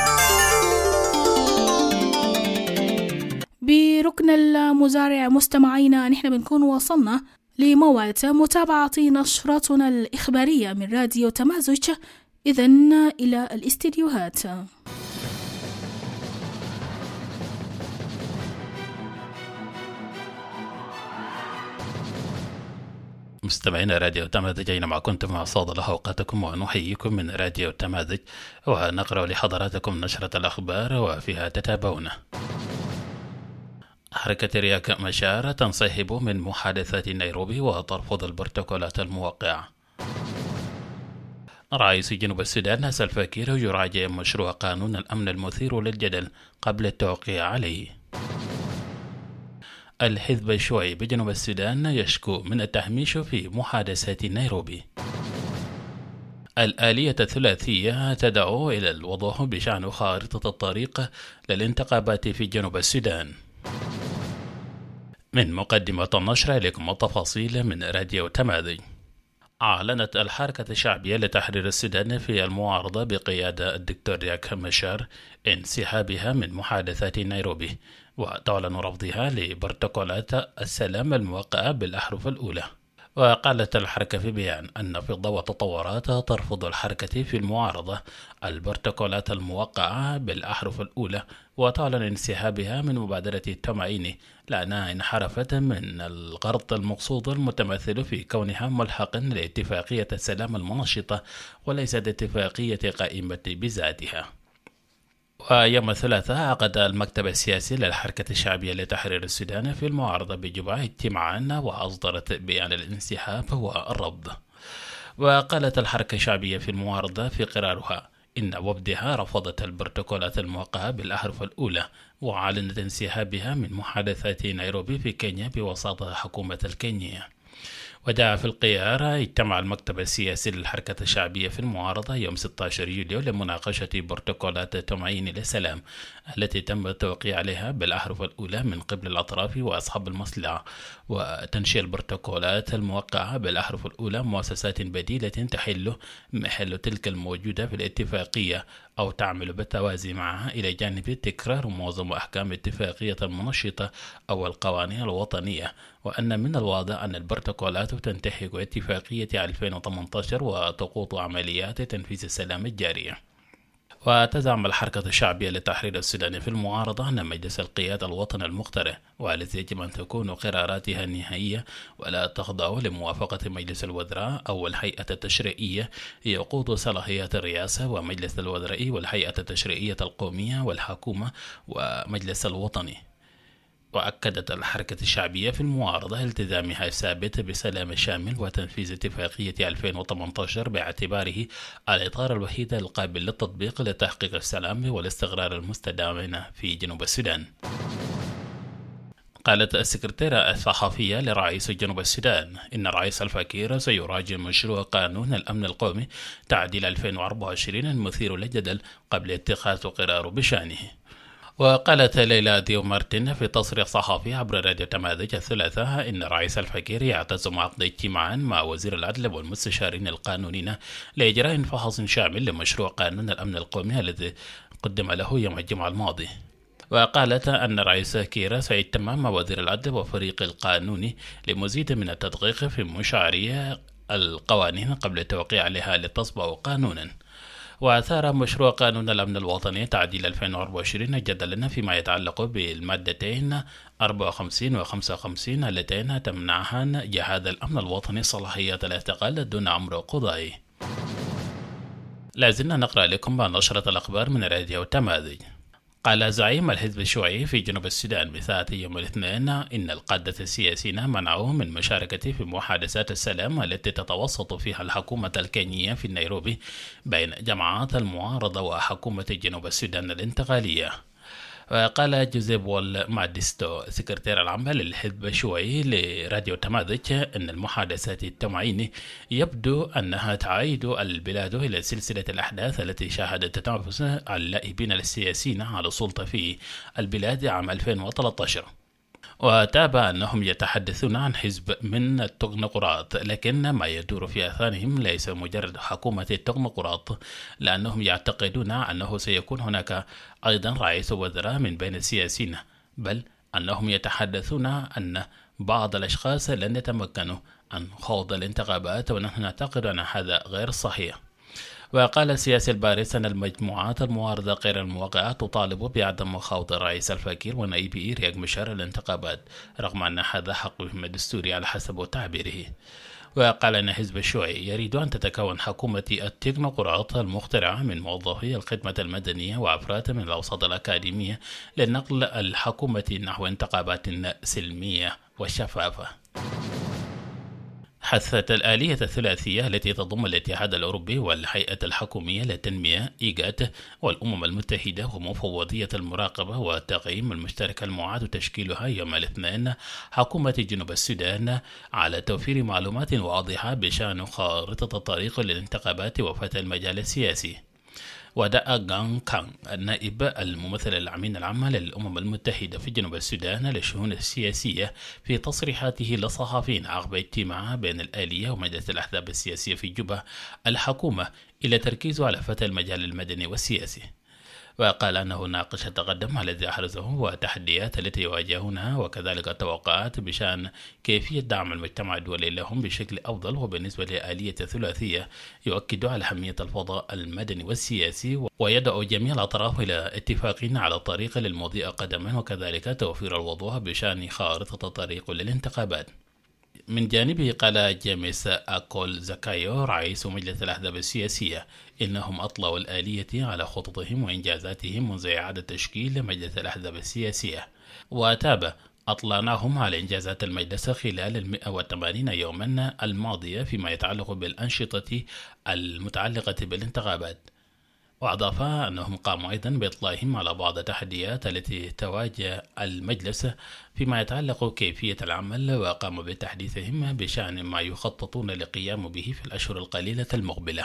بركن المزارع مستمعينا نحن بنكون وصلنا لموعد متابعة نشرتنا الإخبارية من راديو تمازج. إذن إلى الاستديوهات.
مستمعين راديو تمازج، أينما كنتم أسعد الله أوقاتكم ونحييكم من راديو تمازج، ونقرأ لحضراتكم نشرة الأخبار وفيها تتابعون. حركة رياك مشار تنسحب من محادثات نيروبي وترفض البروتوكولات الموقعة. رئيس جنوب السودان سلفا كير يراجع مشروع قانون الأمن المثير للجدل قبل التوقيع عليه. الحزب الشيوعي بجنوب السودان يشكو من التهميش في محادثات نيروبي. الآلية الثلاثية تدعو إلى الوضوح بشأن خارطة الطريق للانتخابات في جنوب السودان. من مقدمة النشرة إليكم التفاصيل من راديو تمازج. أعلنت الحركة الشعبية لتحرير السودان في المعارضة بقيادة الدكتور رياك مشار انسحابها من محادثات نيروبي، وتعلن رفضها لبروتوكولات السلام الموقعة بالأحرف الأولى. وقالت الحركة في بيان أن في ضوء التطورات ترفض الحركة في المعارضة البروتوكولات الموقعة بالأحرف الأولى، وتعلن انسحابها من مبادرة التمعين لأنها انحرفت من الغرض المقصود المتمثل في كونها ملحقا لاتفاقية السلام المنشطة وليست اتفاقية قائمة بذاتها. ويوم الثلاثاء عقد المكتب السياسي للحركة الشعبية لتحرير السودان في المعارضة بجبع اجتماعا وأصدرت بيان الانسحاب والرفض. وقالت الحركة الشعبية في المعارضة في قرارها إن وفدها رفضت البروتوكولات الموقعة بالأحرف الأولى، وأعلنت انسحابها من محادثات نيروبي في كينيا بوساطة حكومة الكينية. ودعا في القيارة اجتمع المكتب السياسي للحركة الشعبية في المعارضة يوم 16 يوليو لمناقشة بروتوكولات تمعين للسلام التي تم التوقيع عليها بالأحرف الأولى من قبل الأطراف وأصحاب المصلحة، وتنشئ البروتوكولات الموقعة بالأحرف الأولى مؤسسات بديلة تحل محل تلك الموجودة في الاتفاقية أو تعمل بالتوازي معها إلى جانب تكرار معظم أحكام اتفاقية المنشطة أو القوانين الوطنية، وأن من الواضح أن البروتوكولات تنتهك اتفاقية 2018 وتقوط عمليات تنفيذ السلام الجارية. وتزعم الحركة الشعبية لتحرير السودان في المعارضة أن مجلس القيادة الوطني المقترح والذي يجب أن تكون قراراتها النهائية ولا تخضع لموافقة مجلس الوزراء أو الهيئة التشريعية يقود صلاحيات الرئاسة ومجلس الوزراء والهيئة التشريعية القومية والحكومة ومجلس الوطني. وأكدت الحركة الشعبية في المعارضة التزامها الثابت بسلام شامل وتنفيذ اتفاقية 2018 باعتباره الإطار الوحيد القابل للتطبيق لتحقيق السلام والاستقرار المستدامين في جنوب السودان. قالت السكرتيرة الصحفية لرئيس جنوب السودان إن الرئيس سلفا كير سيراجع مشروع قانون الأمن القومي تعديل 2024 المثير للجدل قبل اتخاذ قرار بشأنه. وقالت ليلى ديو مارتن في تصريح صحفي عبر راديو تمازج الثلاثاء إن الرئيس سلفا كير يعتزم عقد اجتماعا مع وزير العدل والمستشارين القانونيين لإجراء فحص شامل لمشروع قانون الأمن القومي الذي قدم له يوم الجمعة الماضي. وقالت أن الرئيس كير سيجتمع مع وزير العدل وفريق القانوني لمزيد من التدقيق في مشاريع القوانين قبل التوقيع عليها لتصبح قانونا. وأثار مشروع قانون الأمن الوطني تعديل 2024 جدلا فيما يتعلق بالمادتين 54 و 55 اللتين تمنعان جهاز الأمن الوطني صلاحية الاعتقال دون أمر قضائي. لازلنا نقرأ لكم نشرة الأخبار من راديو تمازج. قال زعيم الحزب الشيوعي في جنوب السودان بساعة يوم الاثنين إن القادة السياسيين منعوه من مشاركة في محادثات السلام التي تتوسط فيها الحكومة الكينية في نيروبي بين جماعات المعارضة وحكومة جنوب السودان الانتقالية. وقال جوزيف والماديستو سكرتير العام للحزب الشيوعي لراديو تمازج أن المحادثات التمعين يبدو أنها تعيد البلاد إلى سلسلة الأحداث التي شاهدت تنافس اللاعبين السياسيين على السلطة في البلاد عام 2013. وتابع أنهم يتحدثون عن حزب من التكنوقراط، لكن ما يدور في أذهانهم ليس مجرد حكومة التكنوقراط، لأنهم يعتقدون أنه سيكون هناك أيضا رئيس وزراء من بين السياسيين، بل أنهم يتحدثون أن بعض الأشخاص لن يتمكنوا عن خوض الانتخابات، ونحن نعتقد أن هذا غير صحيح. وقال السياسي البارز أن المجموعات المعارضة غير الموقعة تطالب بعدم خوض الرئيس الفقير ونائبه رياك مشار الانتخابات، رغم أن هذا حقهم الدستوري على حسب تعبيره. وقال أن حزب الشيوعي يريد أن تتكون حكومة التكنوقراط المخترعة من موظفي الخدمة المدنية وأفراد من الأوساط الأكاديمية لنقل الحكومة نحو انتخابات سلمية وشفافة. حثت الآلية الثلاثية التي تضم الاتحاد الأوروبي والهيئة الحكومية للتنمية إيجاد والأمم المتحدة ومفوضية المراقبة والتقييم المشترك المعاد تشكيلها يوم الاثنين حكومة جنوب السودان على توفير معلومات واضحة بشأن خارطة الطريق للانتخابات وفتح المجال السياسي. ودعا غان كان النائب الممثل الأمين العام للأمم المتحدة في جنوب السودان للشؤون السياسية في تصريحاته للصحفيين عقب اجتماع بين الآلية ومجلس الأحزاب السياسية في جوبا الحكومة إلى تركيزه على فتح المجال المدني والسياسي. وقال أنه ناقش التقدم الذي أحرزه والتحديات التي يواجهونها وكذلك التوقعات بشأن كيفية دعم المجتمع الدولي لهم بشكل أفضل. وبالنسبة لآلية الثلاثية يؤكد على أهمية الفضاء المدني والسياسي ويدعو جميع الأطراف إلى اتفاق على الطريق للمضي قدما وكذلك توفير الوضوح بشأن خارطة الطريق للانتخابات. من جانبه قال جيمس أكول زكايو رئيس مجلس الأحزاب السياسية إنهم أطلعوا الآلية على خططهم وإنجازاتهم منذ إعادة تشكيل مجلس الأحزاب السياسية، وتابع أطلعناهم على إنجازات المجلس خلال 180 يوما الماضية فيما يتعلق بالأنشطة المتعلقة بالانتخابات. وأضاف أنهم قاموا أيضا بإطلاعهم على بعض التحديات التي تواجه المجلس فيما يتعلق كيفية العمل، وقاموا بتحديثهم بشأن ما يخططون للقيام به في الأشهر القليلة المقبلة.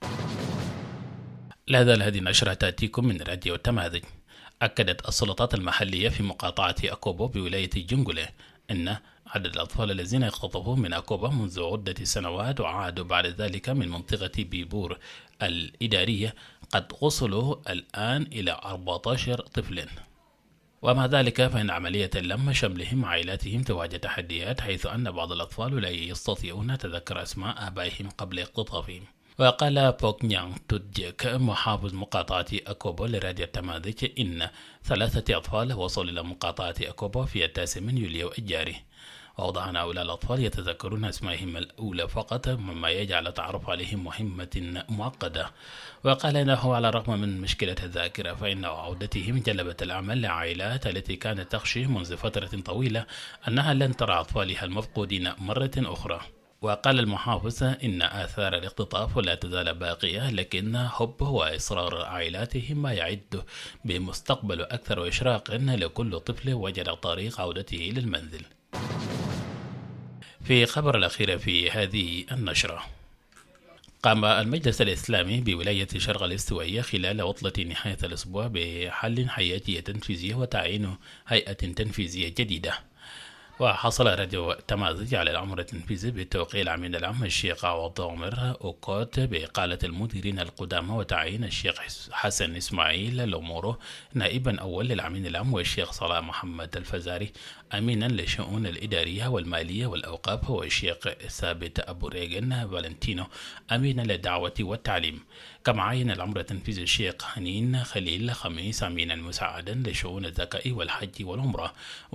لهذا هذه النشرة تأتيكم من راديو تماذج. أكدت السلطات المحلية في مقاطعة أكوبو بولاية جنجولة أن عدد الأطفال الذين اختطفوا من أكوبا منذ عدة سنوات وعادوا بعد ذلك من منطقة بيبور الإدارية قد وصلوا الآن إلى 14 طفل. ومع ذلك فإن عملية اللم شملهم عائلاتهم تواجه تحديات، حيث أن بعض الأطفال لا يستطيعون تذكر أسماء آبائهم قبل اختطافهم. وقال بوك نيانغ تودجيك محافظ مقاطعة أكوبو لراديو تماذج إن 3 أطفال وصلوا إلى مقاطعة أكوبو في 9 من يوليو الجاري. وأوضح أن هؤلاء الأطفال يتذكرون أسمائهم الأولى فقط، مما يجعل التعرف عليهم مهمة معقدة. وقال إنه على الرغم من مشكلة الذاكرة فإن عودتهم جلبت الأمل لعائلات التي كانت تخشى منذ فترة طويلة أنها لن ترى أطفالها المفقودين مرة أخرى. وقال المحافظ إن آثار الاختطاف لا تزال باقية، لكن حب وإصرار عائلاتهم ما يعد بمستقبل أكثر إشراق لكل طفل وجد طريق عودته للمنزل. في خبر الأخير في هذه النشرة، قام المجلس الإسلامي بولاية شرق الاستوائية خلال عطلة نهاية الأسبوع بحل حياتي تنفيذية وتعيين هيئة تنفيذية جديدة. وحصل راديو تماذج على الأمر التنفيذي بتوقيع الأمين العام الشيخ عوض عمر أوكوت بإقالة المديرين القدامى وتعيين الشيخ حسن إسماعيل لومورو نائبا أول للأمين العام، والشيخ صلاح محمد الفزاري أمينا للشؤون الإدارية والمالية والأوقاف، والشيخ ثابت أبو ريغن فالنتينو أمينا للدعوة والتعليم. كما عين الأمر التنفيذي الشيخ حنين خليل خميس أمينا مساعدا لشؤون الزكاة والحج والعمرة،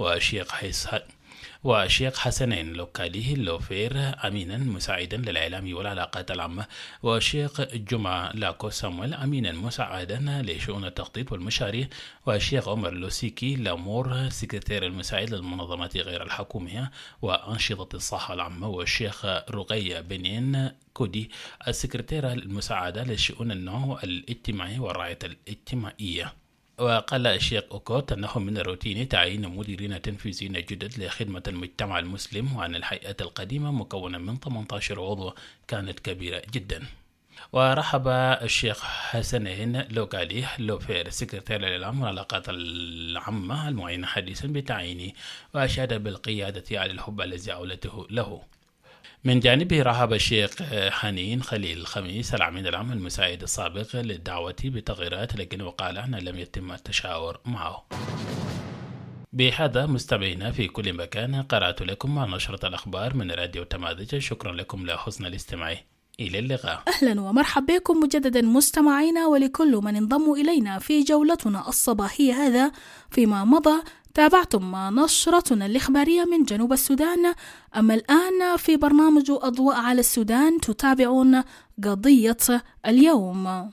وشيخ حسنين لوكاليه لوفير أمينا مساعدا للإعلام والعلاقات العامة، وشيخ جمعة لاكو سامويل أمينا مساعدا لشؤون التخطيط والمشاريع، والشيخ عمر لوسيكي لامور سكرتير المساعد للمنظمات غير الحكومية وأنشطة الصحة العامة، والشيخ رقية بنين كودي السكرتيرة المساعدة لشؤون النمو الاجتماعي والرعاية الاجتماعية. وقال الشيخ أوكوت أنه من الروتين تعيين مديرين تنفيذيين جدد لخدمة المجتمع المسلم، وأن الهيئة القديمة مكونة من 18 عضو كانت كبيرة جدا. ورحب الشيخ حسنين لوكاليه لوفير سكرتير الإعلام والعلاقات العامة المعين حديثا بتعيينه، وأشاد بالقيادة على الحب الذي أولته له. من جانبه رحب الشيخ حنين خليل خميس العميد العام المساعد السابق للدعوة بتغييرات، لكن وقال أن لم يتم التشاور معه. بهذا مستمعينا في كل مكان، قرأت لكم نشرة الأخبار من راديو تمازج. شكرا لكم لحسن الاستماع، إلى اللقاء.
أهلا ومرحبا بكم مجددا مستمعينا، ولكل من انضموا إلينا في جولتنا الصباحية هذا. فيما مضى تابعتم نشرتنا الإخبارية من جنوب السودان، أما الآن في برنامج أضواء على السودان تتابعون قضية اليوم.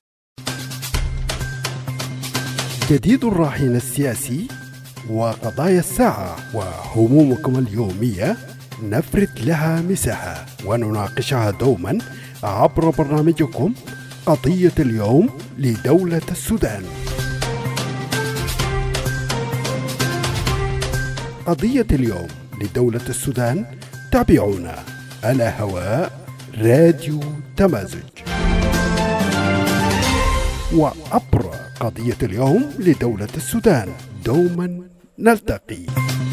جديد الراهن السياسي وقضايا الساعة وهمومكم اليومية نفرد لها مساحة ونناقشها دوما عبر برنامجكم قضية اليوم لدولة السودان. قضية اليوم لدولة السودان تابعونا على هواء راديو تمازج، وعبر قضية اليوم لدولة السودان دوما نلتقي.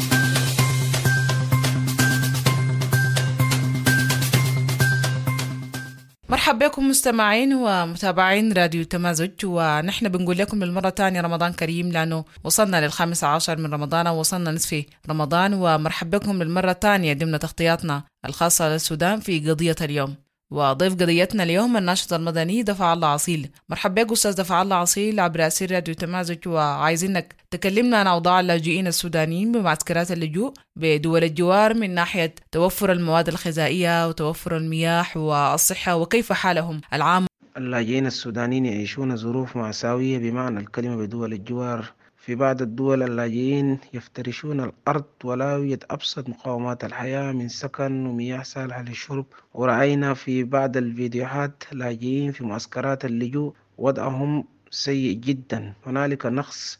مرحبا بكم مستمعين ومتابعين راديو تمازج، ونحن بنقول لكم للمرة الثانية رمضان كريم، لأنه وصلنا لل15 من رمضان ووصلنا نصف رمضان. ومرحبا بكم للمرة الثانية ضمن تغطياتنا الخاصة للسودان في قضية اليوم. وضيف قضيتنا اليوم الناشط المدني دفع الله عصيل. مرحبا بك أستاذ دفع الله عصيل عبر أسير راديو تمازج، وعايزينك تكلمنا عن أوضاع اللاجئين السودانيين بمعسكرات اللجوء بدول الجوار من ناحية توفر المواد الغذائية وتوفر المياه والصحة، وكيف حالهم العام.
اللاجئين السودانيين يعيشون ظروف مأساوية بمعنى الكلمة بدول الجوار. في بعض الدول اللاجئين يفترشون الأرض ولا يوجد أبسط مقومات الحياة من سكن ومياه صالحة للشرب. ورأينا في بعض الفيديوهات لاجئين في معسكرات اللجوء وضعهم سيء جدا. هنالك نقص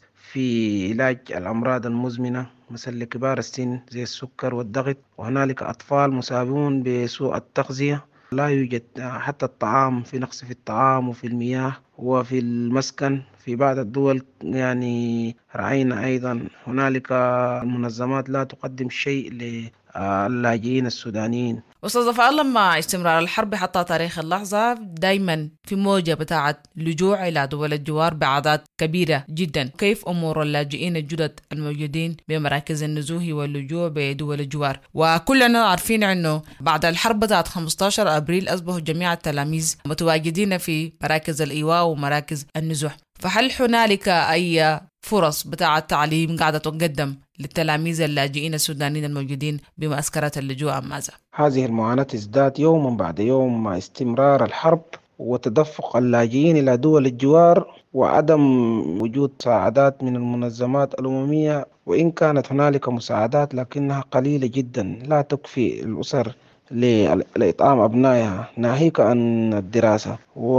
في علاج الأمراض المزمنة مثل لكبار السن زي السكر والضغط، وهنالك أطفال مصابون بسوء التغذية. لا يوجد حتى الطعام، في نقص في الطعام وفي المياه وفي المسكن. في بعض الدول يعني رأينا أيضا هنالك منظمات لا تقدم شيء للاجئين السودانيين.
أستاذ ظفاء، لما استمرار الحرب حتى تاريخ اللحظة دايما في موجة بتاعة لجوع إلى دول الجوار بأعداد كبيرة جدا، كيف أمور اللاجئين الجدد الموجودين بمراكز النزوح واللجوء بدول الجوار؟ وكلنا عارفين أنه بعد الحرب بتاعة 15 أبريل أصبحوا جميع التلاميذ متواجدين في مراكز الإيواء ومراكز النزوح، فهل هنالك أي فرص بتاعة تعليم قاعدة تقدم للتلاميذ اللاجئين السودانيين الموجودين بمعسكرات اللجوء أم ماذا؟
هذه المعاناة تزداد يوما بعد يوم مع استمرار الحرب وتدفق اللاجئين إلى دول الجوار وعدم وجود مساعدات من المنظمات الأممية. وإن كانت هنالك مساعدات لكنها قليلة جدا لا تكفي الأسر لإطعام أبنائها ناهيك عن الدراسة،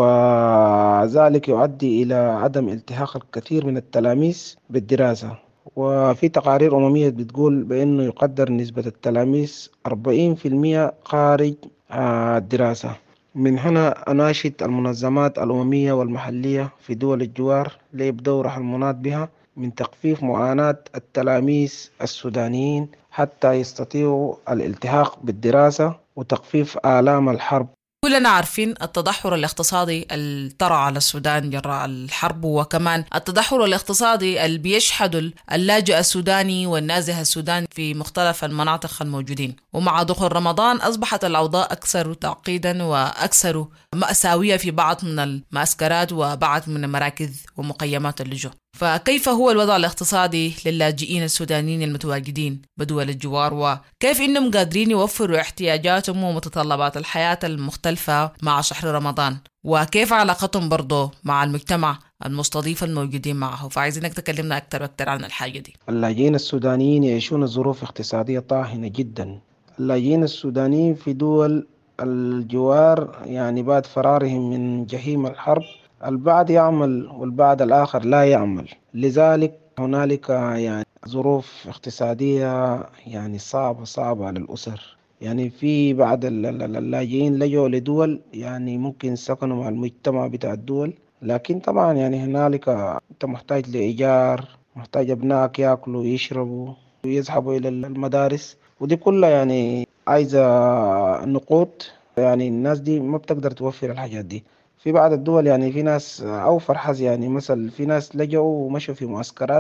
وذلك يؤدي إلى عدم التحاق الكثير من التلاميذ بالدراسة. وفي تقارير أممية بتقول بأنه يقدر نسبة التلاميذ 40% خارج الدراسة. من هنا أناشد المنظمات الأممية والمحلية في دول الجوار ليبدأوا رحمونات بها من تخفيف معاناة التلاميذ السودانيين حتى يستطيعوا الالتحاق بالدراسة وتخفيف آلام الحرب.
كلنا عارفين التدهور الاقتصادي اللي طرأ على السودان جراء الحرب، وكمان التدهور الاقتصادي اللي بيشهد اللاجئ السوداني والنازح السوداني في مختلف المناطق الموجودين. ومع دخول رمضان أصبحت الأوضاع أكثر تعقيدا وأكثر مأساوية في بعض من المعسكرات وبعض من مراكز ومقيمات اللجوء. فكيف هو الوضع الاقتصادي للاجئين السودانيين المتواجدين بدول الجوار، وكيف إنهم قادرين يوفروا احتياجاتهم ومتطلبات الحياة المختلفة مع شهر رمضان، وكيف علاقتهم برضو مع المجتمع المستضيف الموجودين معه؟ فعايزينك تكلمنا أكثر وأكثر عن الحاجة دي.
اللاجئين السودانيين يعيشون ظروف اقتصادية طاحنة جدا. اللاجئين السودانيين في دول الجوار يعني بعد فرارهم من جحيم الحرب البعض يعمل والبعض الآخر لا يعمل، لذلك هنالك يعني ظروف اقتصادية يعني صعبة على الأسر. يعني في بعض اللاجئين لجوا لدول يعني ممكن سكنوا مع المجتمع بتاع الدول، لكن طبعا يعني هنالك أنت محتاج لإيجار، محتاج أبنائك يأكلوا ويشربوا ويذهبوا إلى المدارس، ودي كلها يعني عايزة نقود. يعني الناس دي ما بتقدر توفر الحاجات دي. في بعض الدول يعني في ناس أوفر حظ، يعني مثلا في ناس لجوا ومشوا في معسكرات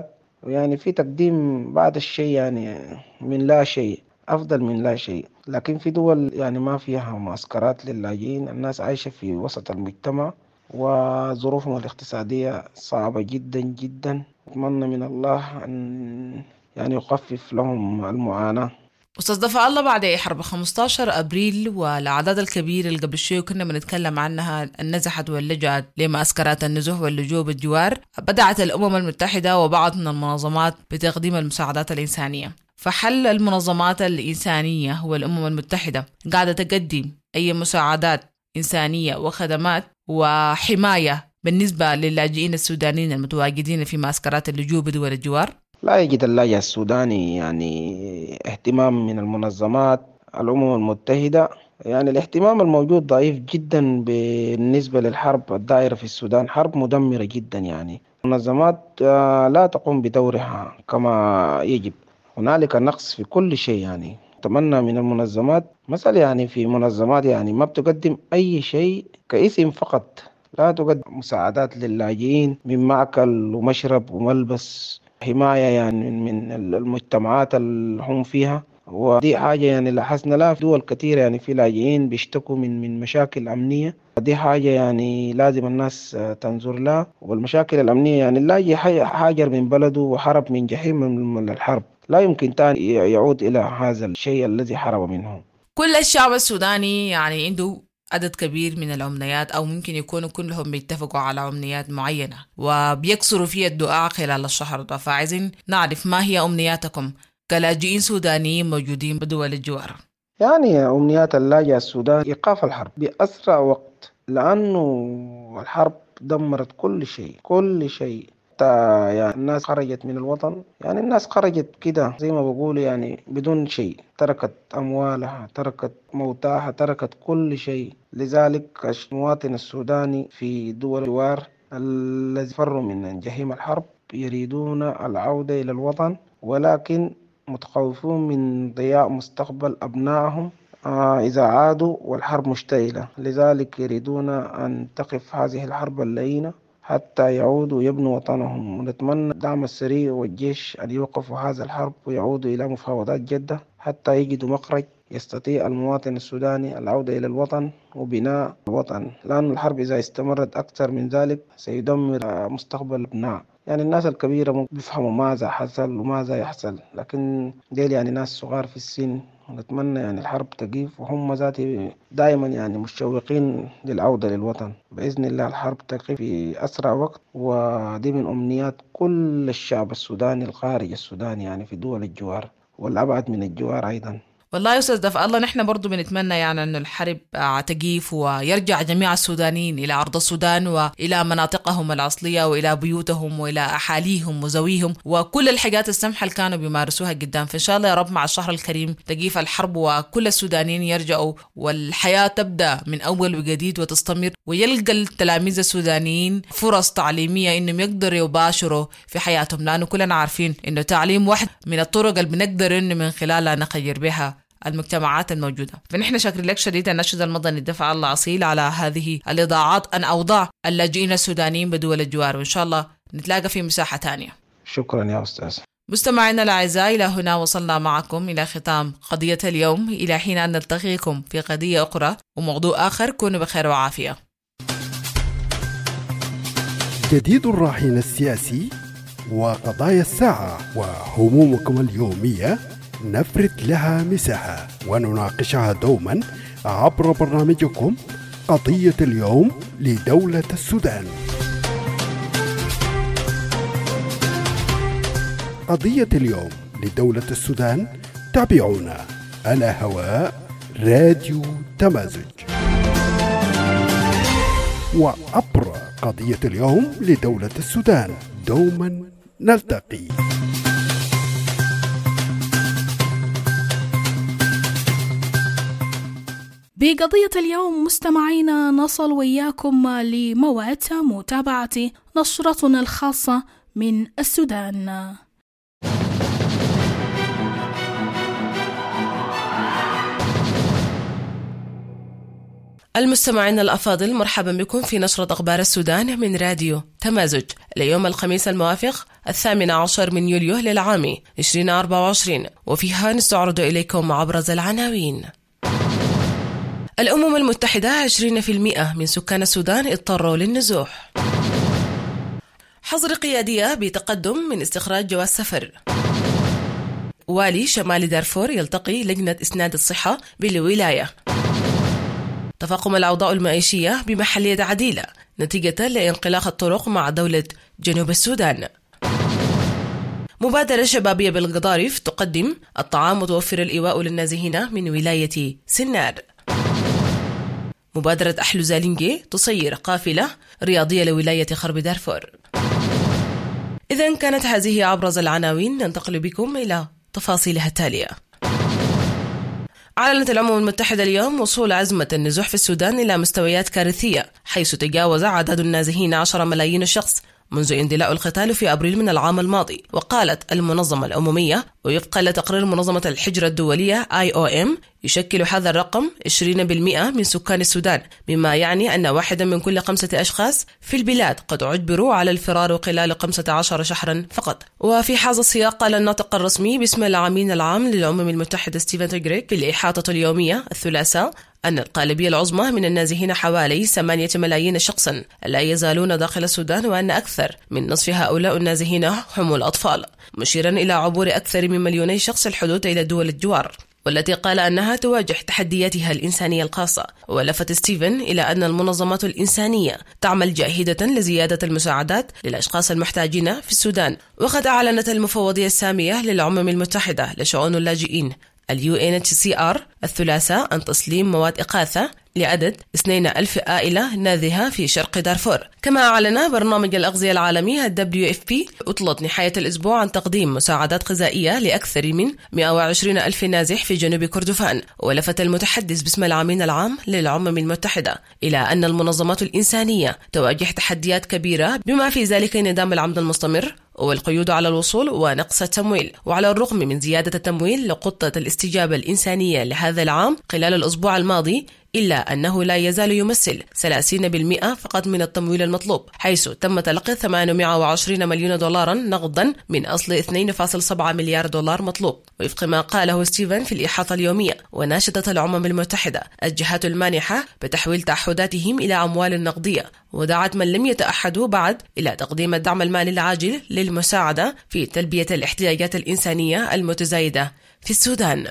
يعني في تقديم بعض الشيء يعني من لا شيء أفضل من لا شيء. لكن في دول يعني ما فيها معسكرات للاجئين، الناس عايشة في وسط المجتمع وظروفهم الاقتصادية صعبة جدا جدا. أتمنى من الله أن يعني يخفف لهم المعاناة.
أستاذ دفع الله، بعد حرب 15 أبريل والأعداد الكبيرة اللي قبل شوي كنا بنتكلم عنها النزحت واللجأت لمعسكرات النزوح واللجوء بالجوار، بدأت الأمم المتحدة وبعض من المنظمات بتقديم المساعدات الإنسانية. فحل المنظمات الإنسانية والأمم المتحدة قاعدة تقدم أي مساعدات إنسانية وخدمات وحماية بالنسبة للاجئين السودانيين المتواجدين في معسكرات اللجوء بدول الجوار؟
لا يجد اللاجئ السوداني يعني اهتمام من المنظمات الأمم المتحدة. يعني الاهتمام الموجود ضعيف جدا بالنسبة للحرب الدائرة في السودان، حرب مدمرة جدا. يعني المنظمات لا تقوم بدورها كما يجب، هنالك نقص في كل شيء. يعني أتمنى من المنظمات مثلا، يعني في منظمات يعني ما بتقدم أي شيء كاسم فقط، لا تقدم مساعدات للاجئين من مأكل ومشرب وملبس، حماية يعني من المجتمعات اللي هم فيها. ودي حاجة يعني لاحظنا لها في دول كثيرة، يعني في لاجئين بيشتكوا من مشاكل أمنية، دي حاجة يعني لازم الناس تنظر لها. والمشاكل الأمنية يعني اللاجئ حاجر من بلده وحرب من جحيم من الحرب، لا يمكن تاني يعود إلى هذا الشيء الذي حرب منه.
كل الشعب السوداني يعني عنده عدد كبير من الأمنيات، أو ممكن يكونوا كلهم بيتفقوا على أمنيات معينة وبيكسروا فيها الدعاء خلال الشهر ده. فعايزين نعرف ما هي أمنياتكم كلاجئين سودانيين موجودين بدول الجوار.
يعني أمنيات اللاجئ السوداني إيقاف الحرب بأسرع وقت، لأنه الحرب دمرت كل شيء. يعني الناس خرجت من الوطن، يعني الناس خرجت كده زي ما بقولوا يعني بدون شيء، تركت أموالها، تركت موتاها، تركت كل شيء. لذلك المواطن السوداني في دول الجوار الذي فروا من جحيم الحرب يريدون العودة إلى الوطن، ولكن متخوفون من ضياع مستقبل أبنائهم إذا عادوا والحرب مشتعلة. لذلك يريدون أن تقف هذه الحرب اللعينة حتى يعودوا يبنوا وطنهم. ونتمنى الدعم السريع والجيش أن يوقفوا هذا الحرب ويعودوا إلى مفاوضات جدة حتى يجدوا مخرج يستطيع المواطن السوداني العودة إلى الوطن وبناء الوطن، لأن الحرب إذا استمرت أكثر من ذلك سيدمر مستقبل الأبناء. يعني الناس الكبيرة بيفهموا ماذا حصل وماذا يحصل، لكن ديل يعني ناس صغار في السن، ونتمنى يعني الحرب تقيف، وهم ذاتي دائما يعني مشوقين للعودة للوطن. بإذن الله الحرب تقيف في أسرع وقت، ودي من أمنيات كل الشعب السوداني الخارج السودان، يعني في دول الجوار والأبعد من الجوار أيضا.
والله يا أستاذ دفع الله، نحن برضو بنتمنى يعني أن الحرب تقيف ويرجع جميع السودانيين إلى أرض السودان وإلى مناطقهم الأصلية وإلى بيوتهم وإلى أحاليهم وزويهم وكل الحاجات السمحة اللي كانوا بيمارسوها قدام. فإن شاء الله يا رب مع الشهر الكريم تقيف الحرب وكل السودانيين يرجعوا والحياة تبدأ من أول وجديد وتستمر، ويلقى التلاميذ السودانيين فرص تعليمية إنهم يقدروا يباشروا في حياتهم، لأنه كلنا عارفين إنه التعليم واحد من الطرق اللي بنقدر إنه من خلالها نغير بها المجتمعات الموجودة. فنحن شاكر لك شديد الناشد المدني دفع الله أصيل على هذه الإضاعات أن أوضاع اللاجئين السودانيين بدول الجوار، وإن شاء الله نتلاقى في مساحة تانية.
شكرا يا أستاذ.
مستمعينا الأعزاء، إلى هنا وصلنا معكم إلى ختام قضية اليوم، إلى حين أن نلتقيكم في قضية أخرى وموضوع آخر. كونوا بخير وعافية.
جديد الراهن السياسي وقضايا الساعة وهمومكم اليومية نفرد لها مساحة ونناقشها دوما عبر برنامجكم قضية اليوم لدولة السودان. قضية اليوم لدولة السودان تابعونا على هواء راديو تمازج، وعبر قضية اليوم لدولة السودان دوما نلتقي.
بقضية اليوم مستمعينا نصل وياكم لموعد متابعة نشرتنا الخاصة من السودان.
المستمعين الأفاضل، مرحبا بكم في نشرة أخبار السودان من راديو تمازج اليوم الخميس الموافق 18 من يوليو للعام 2024، وفيها نستعرض إليكم أبرز العناوين. الأمم المتحدة 20% من سكان السودان اضطروا للنزوح. حظر قيادية بتقدم من استخراج جواز سفر. والي شمال دارفور يلتقي لجنة إسناد الصحة بالولاية. تفاقم الأوضاع المعيشية بمحلية عديلة نتيجة لانقلاق الطرق مع دولة جنوب السودان. مبادرة شبابية بالقضارف تقدم الطعام وتوفر الإيواء للنازحين من ولاية سنار. مبادرة أحلو زالينجي تسير قافلة رياضية لولاية غرب دارفور. إذن كانت هذه أبرز العناوين، ننتقل بكم إلى تفاصيلها التالية. أعلنت الأمم المتحدة اليوم وصول أزمة النزوح في السودان إلى مستويات كارثية، حيث تجاوز عدد النازحين 10 ملايين شخص منذ اندلاع القتال في أبريل من العام الماضي. وقالت المنظمة الأممية وفقا لتقرير منظمة الحجرة الدولية IOM يشكل هذا الرقم 20% من سكان السودان، مما يعني أن واحدا من كل 5 أشخاص في البلاد قد أجبروا على الفرار خلال 15 شهرا فقط. وفي هذا السياق قال الناطق الرسمي باسم الأمين العام للأمم المتحدة ستيفن تجريك في الإحاطة اليومية الثلاثاء أن الغالبية العظمى من النازحين حوالي 8 ملايين شخصا لا يزالون داخل السودان، وأن أكثر من نصف هؤلاء النازحين هم الأطفال، مشيرا إلى عبور أكثر من 2 شخص الحدود إلى دول الجوار، والتي قال أنها تواجه تحدياتها الإنسانية الخاصة. ولفت ستيفن إلى أن المنظمات الإنسانية تعمل جاهدة لزيادة المساعدات للأشخاص المحتاجين في السودان. وقد أعلنت المفوضية السامية للأمم المتحدة لشؤون اللاجئين UNHCR الثلاثاء عن تسليم مواد إغاثة لعدد 2,000 عائلة نازحة في شرق دارفور. كما أعلن برنامج الأغذية العالمي WFP عطلة نهاية الأسبوع عن تقديم مساعدات غذائية لأكثر من 120,000 نازح في جنوب كردفان. ولفت المتحدث باسم الأمين العام للأمم المتحدة إلى أن المنظمات الإنسانية تواجه تحديات كبيرة، بما في ذلك انعدام العمل المستمر والقيود على الوصول ونقص التمويل. وعلى الرغم من زيادة التمويل لخطة الاستجابة الإنسانية لهذا العام خلال الأسبوع الماضي، إلا أنه لا يزال يمثل 30% فقط من التمويل المطلوب، حيث تم تلقي 820 مليون دولارا نقدا من أصل 2.7 مليار دولار مطلوب، وفق ما قاله ستيفن في الإحاطة اليومية. وناشدت الأمم المتحدة الجهات المانحة بتحويل تعهداتهم إلى أموال نقدية، ودعت من لم يتأحدوا بعد إلى تقديم الدعم المالي العاجل للمساعدة في تلبية الاحتياجات الإنسانية المتزايدة في السودان.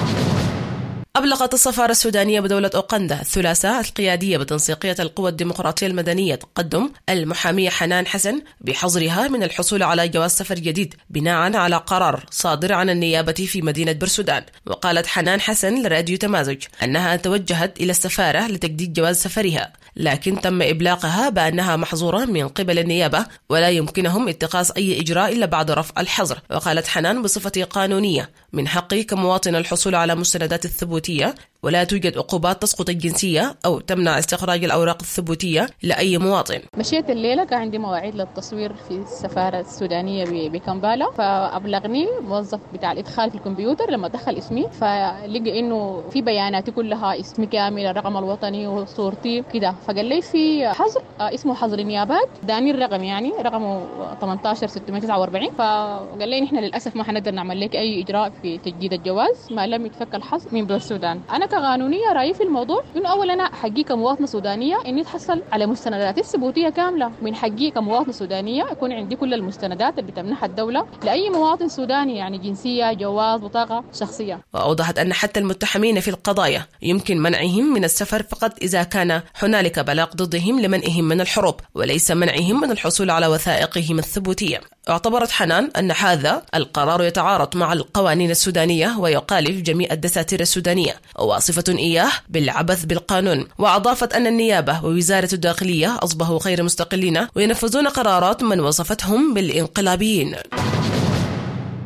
أبلغت السفارة السودانية بدولة أوغندا الثلاثاء القيادية بتنسيقية القوى الديمقراطية المدنية تقدم المحامية حنان حسن بحظرها من الحصول على جواز سفر جديد بناء على قرار صادر عن النيابة في مدينة برسودان. وقالت حنان حسن لراديو تمازج أنها توجهت إلى السفارة لتجديد جواز سفرها، لكن تم إبلاغها بأنها محظورة من قبل النيابة ولا يمكنهم اتخاذ أي إجراء إلا بعد رفع الحظر. وقالت حنان بصفتي قانونية من حقي كمواطن الحصول على مستندات الثبوتية، ولا توجد عقوبات تسقط الجنسية أو تمنع استخراج الأوراق الثبوتية لأي مواطن.
مشيت الليلة كان عندي مواعيد للتصوير في السفارة السودانية بكمبالا، فأبلغني موظف بتاع الإدخال في الكمبيوتر لما دخل اسمي، فلقى إنه في بياناتي كلها اسمي كامل، الرقم الوطني وصورتي كده، فقال لي في حظر اسمه حظر النيابات، داني الرقم يعني رقمه 18649، فقال لي نحن للأسف ما حنقدر نعمل لك أي إجراء في تجديد الجواز ما لم يتفك الحظر من السودان. أنا كقانونية رأيي في الموضوع إنه أولا أنا حقي كمواطنة سودانية إني أتحصل على مستنداتي الثبوتية كاملة، من حقي كمواطنة سودانية يكون عندي كل المستندات اللي بتمنحها الدولة لأي مواطن سوداني، يعني جنسية، جواز، بطاقة شخصية.
وأوضحت أن حتى المتهمين في القضايا يمكن منعهم من السفر فقط إذا كان هنالك بلاغ ضدهم لمنعهم من الحروب، وليس منعهم من الحصول على وثائقهم الثبوتية. اعتبرت حنان أن هذا القرار يتعارض مع القوانين السودانية ويخالف جميع الدساتير السودانية، وواصفة إياه بالعبث بالقانون. وأضافت أن النيابة ووزارة الداخلية أصبحوا غير مستقلين وينفذون قرارات من وصفتهم بالانقلابيين.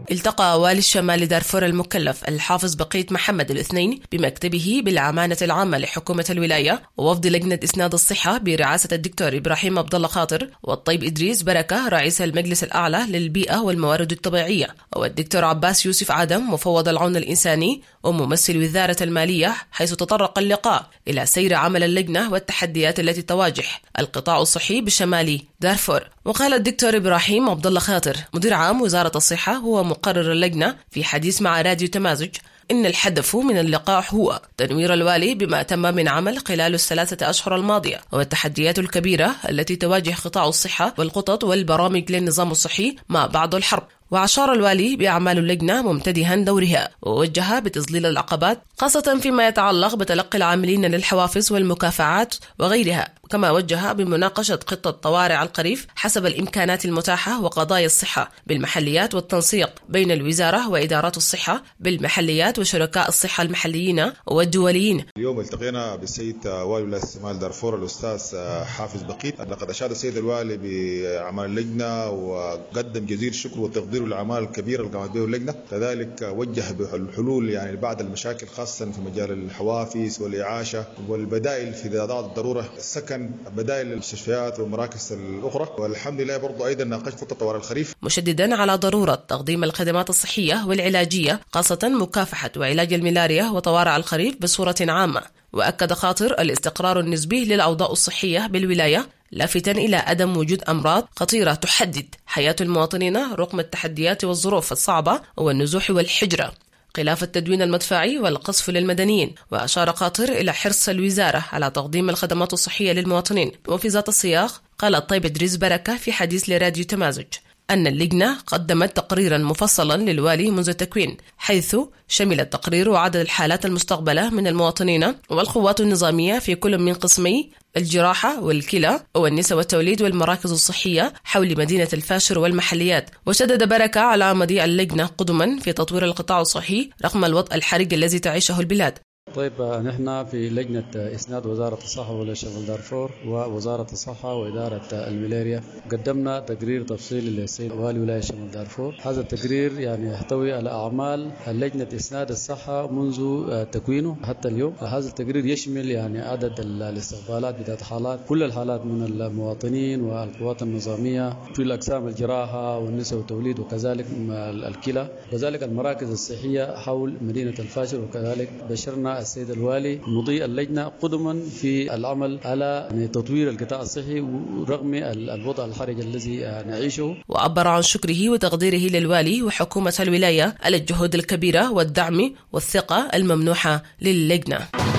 التقى والي الشمال دارفور المكلف الحافظ بقيت محمد الاثنين بمكتبه بالعمانة العامة لحكومة الولاية ووفد لجنة إسناد الصحة برئاسة الدكتور إبراهيم عبد الله خاطر والطيب إدريس بركة رئيس المجلس الأعلى للبيئة والموارد الطبيعية والدكتور عباس يوسف آدم مفوض العون الإنساني وممثل وزارة المالية، حيث تطرق اللقاء إلى سير عمل اللجنة والتحديات التي تواجه القطاع الصحي بشمال دارفور. وقال الدكتور إبراهيم عبد الله خاطر مدير عام وزارة الصحة هو مقرر اللجنة في حديث مع راديو تمازج إن الهدف من اللقاء هو تنوير الوالي بما تم من عمل خلال ال3 أشهر الماضية والتحديات الكبيرة التي تواجه قطاع الصحة والخطط والبرامج للنظام الصحي ما بعد الحرب. وأشار الوالي بأعمال اللجنة ممتدحا دورها ووجه بتذليل العقبات خاصة فيما يتعلق بتلقي العاملين للحوافز والمكافآت وغيرها، كما وجه بمناقشة خطة طوارئ الخريف حسب الإمكانات المتاحة وقضايا الصحة بالمحليات والتنسيق بين الوزارة وإدارات الصحة بالمحليات وشركاء الصحة المحليين والدوليين.
اليوم التقينا بالسيد والي ولاية شمال دارفور الأستاذ حافظ بقيت. لقد أشاد السيد الوالي بأعمال اللجنة وقدم جزيل الشكر والتقدير للأعمال الكبيرة اللي قامت بها اللجنة، كذلك وجه بالحلول يعني بعض المشاكل خاصة في مجال الحوافز والإعاشة والبدائل في ذات الضرورة السكن، بدائل المستشفيات والمراكز الأخرى. والحمد لله برضو أيضا ناقشت خطة طوارئ الخريف،
مشددا على ضرورة تقديم الخدمات الصحية والعلاجية خاصة مكافحة وعلاج الملاريا وطوارئ الخريف بصورة عامة. وأكد خاطر الاستقرار النسبي للأوضاع الصحية بالولاية، لافتا إلى عدم وجود أمراض خطيرة تحدد حياة المواطنين رغم التحديات والظروف الصعبة والنزوح والحجرة، خلاف التدوين المدفعي والقصف للمدنيين. وأشار خاطر إلى حرص الوزارة على تقديم الخدمات الصحية للمواطنين. وفي ذات السياق قال الطيب إدريس بركة في حديث لراديو تمازج أن اللجنة قدمت تقريرا مفصلا للوالي منذ التكوين، حيث شمل التقرير عدد الحالات المستقبلة من المواطنين والقوات النظامية في كل من قسمي الجراحة والكلى والنساء والتوليد والمراكز الصحية حول مدينة الفاشر والمحليات. وشدد بركة على مضي اللجنة قدما في تطوير القطاع الصحي رغم الوضع الحرج الذي تعيشه البلاد.
طيب نحن في لجنة إسناد وزارة الصحة ولاية شمال دارفور ووزارة الصحة وإدارة الملاريا قدمنا تقرير تفصيلي للسيد والي ولاية شمال دارفور. هذا التقرير يعني يحتوي على أعمال لجنة إسناد الصحة منذ تكوينه حتى اليوم. هذا التقرير يشمل يعني عدد الاستقبالات بتاعت حالات، كل الحالات من المواطنين والقوات النظامية في الأقسام الجراحة والنساء والتوليد وكذلك الكلى، وكذلك المراكز الصحية حول مدينة الفاشر. وكذلك بشرنا السيد الوالي مضي اللجنة قدما في العمل على تطوير القطاع الصحي رغم الوضع الحرج الذي نعيشه.
وعبر عن شكره وتقديره للوالي وحكومة الولاية على الجهود الكبيرة والدعم والثقة الممنوحة للجنة.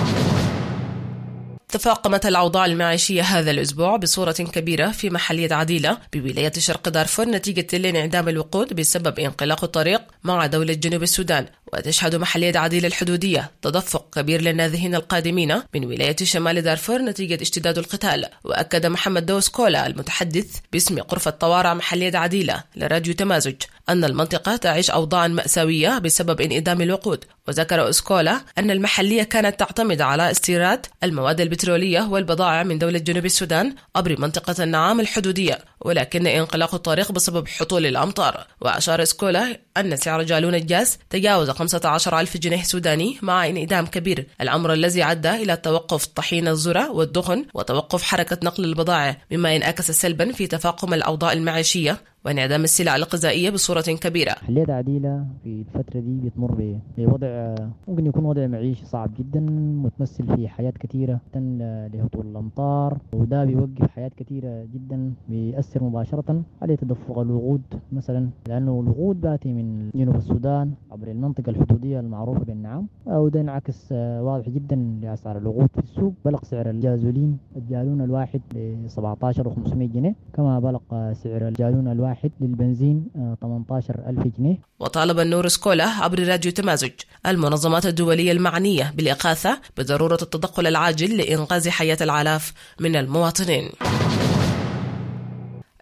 تفاقمت الأوضاع المعيشية هذا الأسبوع بصورة كبيرة في محلية عديلة بولاية شرق دارفور نتيجة لانعدام الوقود بسبب انغلاق الطريق مع دولة جنوب السودان. وتشهد محلية عديلة الحدودية تدفق كبير للنازحين القادمين من ولاية شمال دارفور نتيجة اشتداد القتال. وأكد محمد دوس كولا المتحدث باسم غرفة طوارئ محلية عديلة لراديو تمازج أن المنطقة تعيش أوضاعا مأساوية بسبب انعدام الوقود. وذكر أسكولا أن المحلية كانت تعتمد على استيراد المواد البترولية والبضائع من دولة جنوب السودان عبر منطقة النعام الحدودية، ولكن انغلاق الطريق بسبب هطول الأمطار. وأشار أسكولا أن سعر جالون الجاز تجاوز 15,000 جنيه سوداني مع انعدام كبير، الأمر الذي عدى إلى توقف طحين الذرة والدخن وتوقف حركة نقل البضائع، مما ينعكس سلبا في تفاقم الأوضاع المعيشية وانعدام السلع الغذائية بصورة كبيرة.
محلية عديلة في الفترة دي بتمر بوضع ممكن يكون وضع معيشي صعب جدا متمثل في حياة كثيرة لهطول الأمطار، وده بيوقف حياة كثيرة جدا، بيأثر مباشرة على تدفق الوقود مثلا، لأنه الوقود باتي من جنوب السودان عبر المنطقة الحدودية المعروفة بالنعام، وده ينعكس واضح جدا لأسعار الوقود في السوق. بلغ سعر الجازولين الجالون الواحد ب 17,500 جنيه، كما بلغ سعر الجالون الواحد للبنزين 18,000 جنيه.
وطالب النور سكولا عبر راديو تمازج المنظمات الدولية المعنية بالإغاثة بضرورة التدخل العاجل لإنقاذ حياة الآلاف من المواطنين.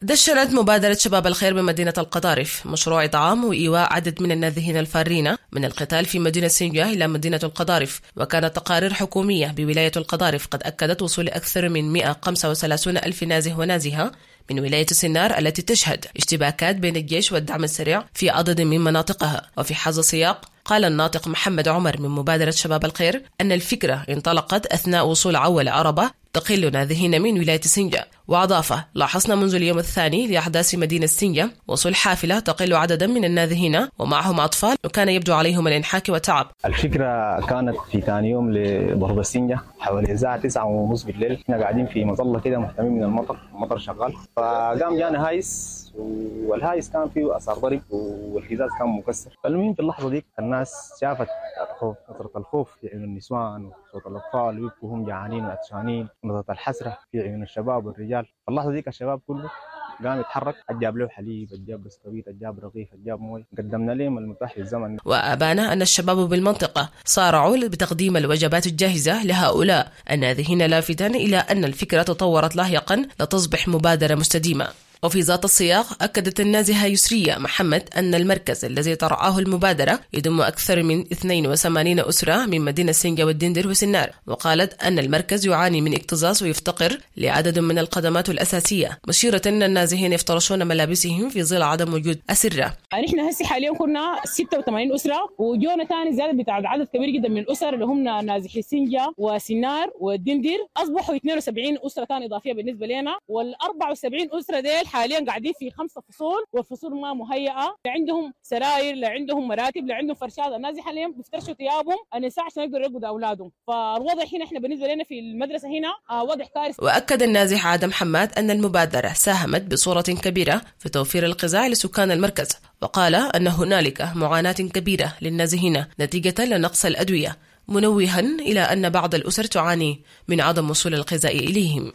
دشنت مبادرة شباب الخير بمدينة القضارف مشروع إطعام وإيواء عدد من النازحين الفارين من القتال في مدينة سنجة إلى مدينة القضارف. وكانت تقارير حكومية بولاية القضارف قد أكدت وصول أكثر من 135 ألف نازح ونازحة من ولاية سنار التي تشهد اشتباكات بين الجيش والدعم السريع في عدد من مناطقها. وفي هذا السياق قال الناطق محمد عمر من مبادرة شباب الخير أن الفكرة انطلقت أثناء وصول أول عربة تقل نازحين من ولاية سنجة. وأضاف: لاحظنا منذ اليوم الثاني لأحداث مدينة سنجة وصول حافلة تقل عددا من النازحين ومعهم أطفال وكان يبدو عليهم الإنحاك والتعب.
الفكرة كانت في ثاني يوم لضرب السنجة حوالي الساعة 9:30 بالليل. احنا قاعدين في مظلة كده محتمين من المطر شغال، فقام جانا هايس والهايس كان فيه أثار ضرب والهزاز كان مكسر. فالمهم في اللحظة دي الناس شافت نظرة الخوف في عيون النسوان وصوت الأطفال ويبكوا هم جعانين وعطشانين، نظرة الحسرة في عيون الشباب والرجال. في اللحظة دي الشباب كله قام يتحرك، أجاب له حليب، أجاب بسكويت، أجاب رغيف، أجاب موي، قدمنا لهم المتاح للزمن.
وأبان أن الشباب بالمنطقة صارعوا بتقديم الوجبات الجاهزة لهؤلاء النازحين، لافتا إلى أن الفكرة تطورت لاحقا لتصبح مبادرة مستديمة. وفي ذات السياق أكدت النازحة يسرية محمد أن المركز الذي ترعاه المبادرة يضم أكثر من 82 أسرة من مدينة سنجة والدندر وسنار. وقالت أن المركز يعاني من اكتظاظ ويفتقر لعدد من الخدمات الأساسية، مشيرة أن النازحين يفترشون ملابسهم في ظل عدم وجود أسرة.
نحن هسه حاليا كنا 86 أسرة وجونا ثاني زيادة بتاع عدد كبير جدا من الأسر اللي هم نازحي سنجة وسنار والدندر، أصبحوا 72 أسرة ثاني إضافية بالنسبة لنا. وال74 أسرة ديل حاليا قاعدين في 5 فصول والفصول ما مهيئة، لا عندهم سراير، لا عندهم مراتب، لا عندهم فرشات. الناس حاليا بيفترشوا ثيابهم النساء عشان يقدروا يرقدوا أولادهم. فالوضع هنا احنا بالنسبة لنا في المدرسة هنا وضع كارثي.
وأكد النازح آدم حماد أن المبادرة ساهمت بصورة كبيرة في توفير الغذاء لسكان المركز، وقال أن هنالك معاناة كبيرة للنازحين نتيجة لنقص الأدوية، منوها إلى أن بعض الأسر تعاني من عدم وصول الغذاء إليهم.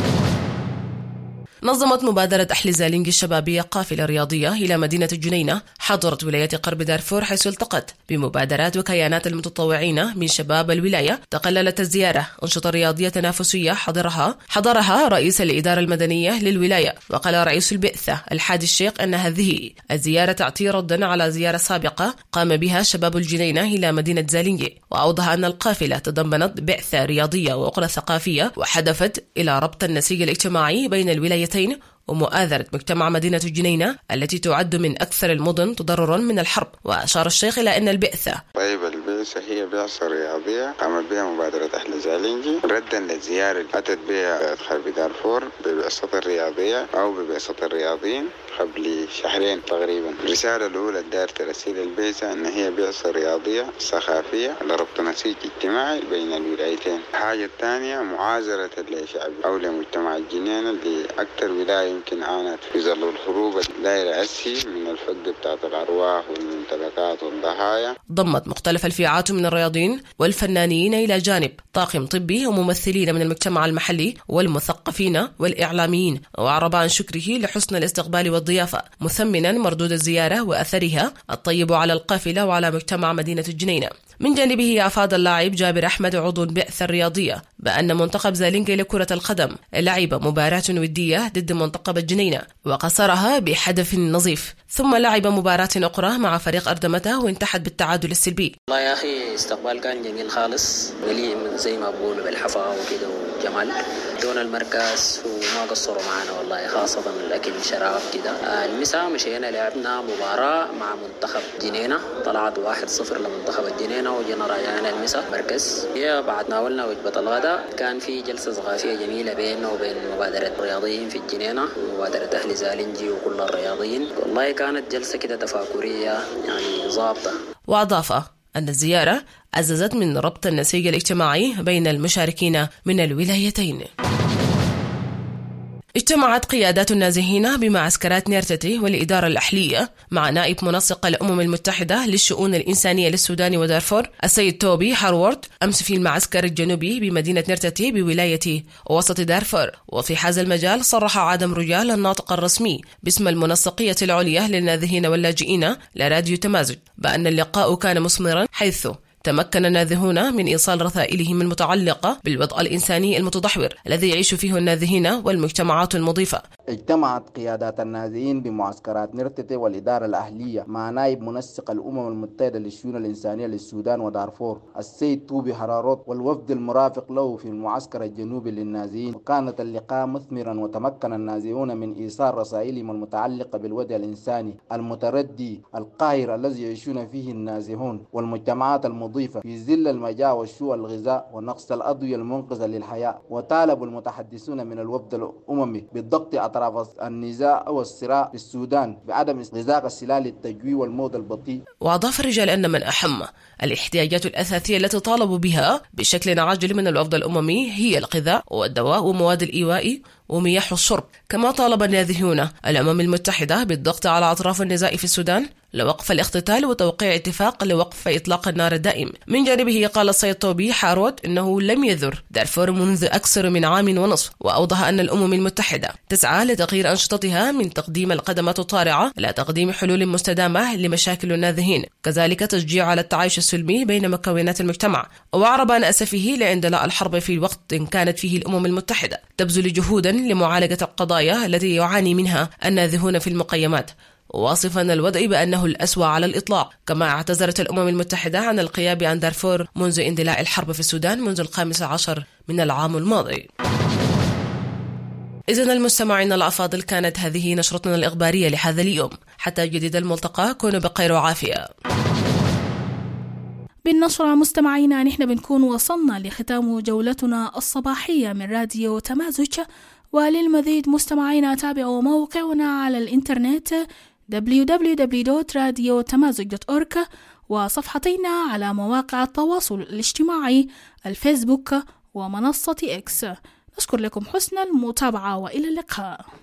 نظمت مبادرة أحلى زالينج الشبابية قافلة رياضية إلى مدينة الجنينة حضرت ولاية غرب دارفور، حيث التقت بمبادرات وكيانات المتطوعين من شباب الولاية. تقللت الزيارة أنشطة رياضية تنافسية حضرها رئيس الإدارة المدنية للولاية. وقال رئيس البعثة الحادي الشيخ أن هذه الزيارة تعطي ردا على زيارة سابقة قام بها شباب الجنينة إلى مدينة زالينج. وأوضح أن القافلة تضمنت بعثة رياضية وأخرى ثقافية وهدفت إلى ربط النسيج الاجتماعي بين الولايتين ومؤازرة مجتمع مدينة الجنينة التي تعد من أكثر المدن تضررا من الحرب. وأشار الشيخ إلى أن البعثة
البعثة هي بعثة رياضية قامت بها مبادرة أحلى زالينجي ردا للزيارة اللي أتت بها غرب دارفور ببعثة الرياضية أو ببعثة الرياضيين قبل شهرين تقريبا. الرسالة الأولى دار ترسيل البعثة أن هي بعثة رياضية ثقافية لربط نسيج اجتماعي بين الولايتين. الحاجة الثانية معازرة لشعب أو لمجتمع الجنينة اللي أكثر ولاية يمكن عانت في ظل الحروب الدائرة أسي من الفقد بتاعت الأرواح والممتلكات والضحايا.
ضمت مختلف الفئات من الرياضيين والفنانين إلى جانب طاقم طبي وممثلين من المجتمع المحلي والمثقفين والإعلاميين. وأعرب عن شكره لحسن الاستقبال والضيافة، مثمنا مردود الزيارة وأثرها الطيب على القافلة وعلى مجتمع مدينة الجنينة. من جانبه أفاد اللاعب جابر أحمد عضو البعثة الرياضية بأن منتخب زالينج لكرة القدم لعب مباراة ودية ضد منتخب الجنينة وقصرها بحدث نظيف، ثم لعب مباراة أخرى مع فريق أردمته وانتهت بالتعادل السلبي.
والله يا أخي استقبال كان جميل خالص، مليء زي ما بقولوا بالحفاوة وكده وجمال. دون المركز وما قصروا معنا والله، خاصة الأكل والشراب كده. المساء مشينا لعبنا مباراة مع منتخب جنينة، طلعت 1-0 لمنتخب الجنينة وجينا راجعنا المساء مركز. بعد ناولنا وجبة الغداء كان في جلسة ثقافية جميلة بيننا وبين مبادرة الرياضيين في الجنينة ومبادرة أهل زالينجي وكل الرياضيين. والله كانت جلسة كده تفاكرية يعني ضابطة.
وأضاف أن الزيارة عززت من ربط النسيج الاجتماعي بين المشاركين من الولايتين. اجتمعت قيادات النازحين بمعسكرات نيرتتي والإدارة الأحلية مع نائب منسق الأمم المتحدة للشؤون الإنسانية للسودان ودارفور السيد توبي هارورد أمس في المعسكر الجنوبي بمدينة نيرتتي بولاية وسط دارفور. وفي هذا المجال صرح عادم رجال الناطق الرسمي باسم المنسقية العليا للنازحين واللاجئين لراديو تمازج بأن اللقاء كان مثمرا، حيث تمكن النازحون من إيصال رسائلهم المتعلقة بالوضع الإنساني المتدهور الذي يعيش فيه النازحين والمجتمعات المضيفة.
اجتمعت قيادات النازحين بمعسكرات نرتتي والإدارة الأهلية مع نائب منسق الأمم المتحدة للشؤون الإنسانية للسودان ودارفور السيد توبي حراروت والوفد المرافق له في المعسكر الجنوبي للنازحين. وكانت اللقاء مثمرا وتمكن النازحون من إيصال رسائلهم المتعلقة بالوضع الإنساني المتردي القاهر الذي يعيشون فيه النازحون والمجتمعات المضيفة في ظل المجاعة والشوع الغذاء ونقص الأدوية المنقذة للحياة. وطالب المتحدثون من الوفد الأممي بالضغط أطراف النزاع والصراع في السودان بعدم إغلاق السلاح للتجويع والموت البطيء.
وأضاف الرجال أن من أهم الاحتياجات الأساسية التي طالبوا بها بشكل عاجل من الوفد الأممي هي الغذاء والدواء ومواد الإيواء ومياه الشرب. كما طالب النازحون الأمم المتحدة بالضغط على أطراف النزاع في السودان لوقف الاقتتال وتوقيع اتفاق لوقف إطلاق النار الدائم. من جانبه قال السيد توبي حاروت إنه لم يذر دارفور منذ أكثر من عام ونصف، وأوضح أن الأمم المتحدة تسعى لتغيير أنشطتها من تقديم الخدمات الطارئة إلى تقديم حلول مستدامة لمشاكل النازحين، كذلك تشجيع على التعايش السلمي بين مكونات المجتمع. وأعرب عن أسفه لاندلاع الحرب في وقت كانت فيه الأمم المتحدة تبذل جهودا لمعالجة القضايا التي يعاني منها النازحون في المخيمات، واصفا الوضع بأنه الأسوأ على الإطلاق. كما اعتذرت الأمم المتحدة عن الغياب عن دارفور منذ اندلاع الحرب في السودان منذ 15 من العام الماضي. إذن المستمعين الأفاضل، كانت هذه نشرتنا الإخبارية لهذا اليوم. حتى جديد الملتقى، كونوا بخير وعافية.
بالنشرة مستمعينا نحن بنكون وصلنا لختام جولتنا الصباحية من راديو تمازج. وللمزيد مستمعينا تابعوا موقعنا على الإنترنت www.radiotamazig.org وصفحتنا على مواقع التواصل الاجتماعي الفيسبوك ومنصة إكس. نشكر لكم حسن المتابعة وإلى اللقاء.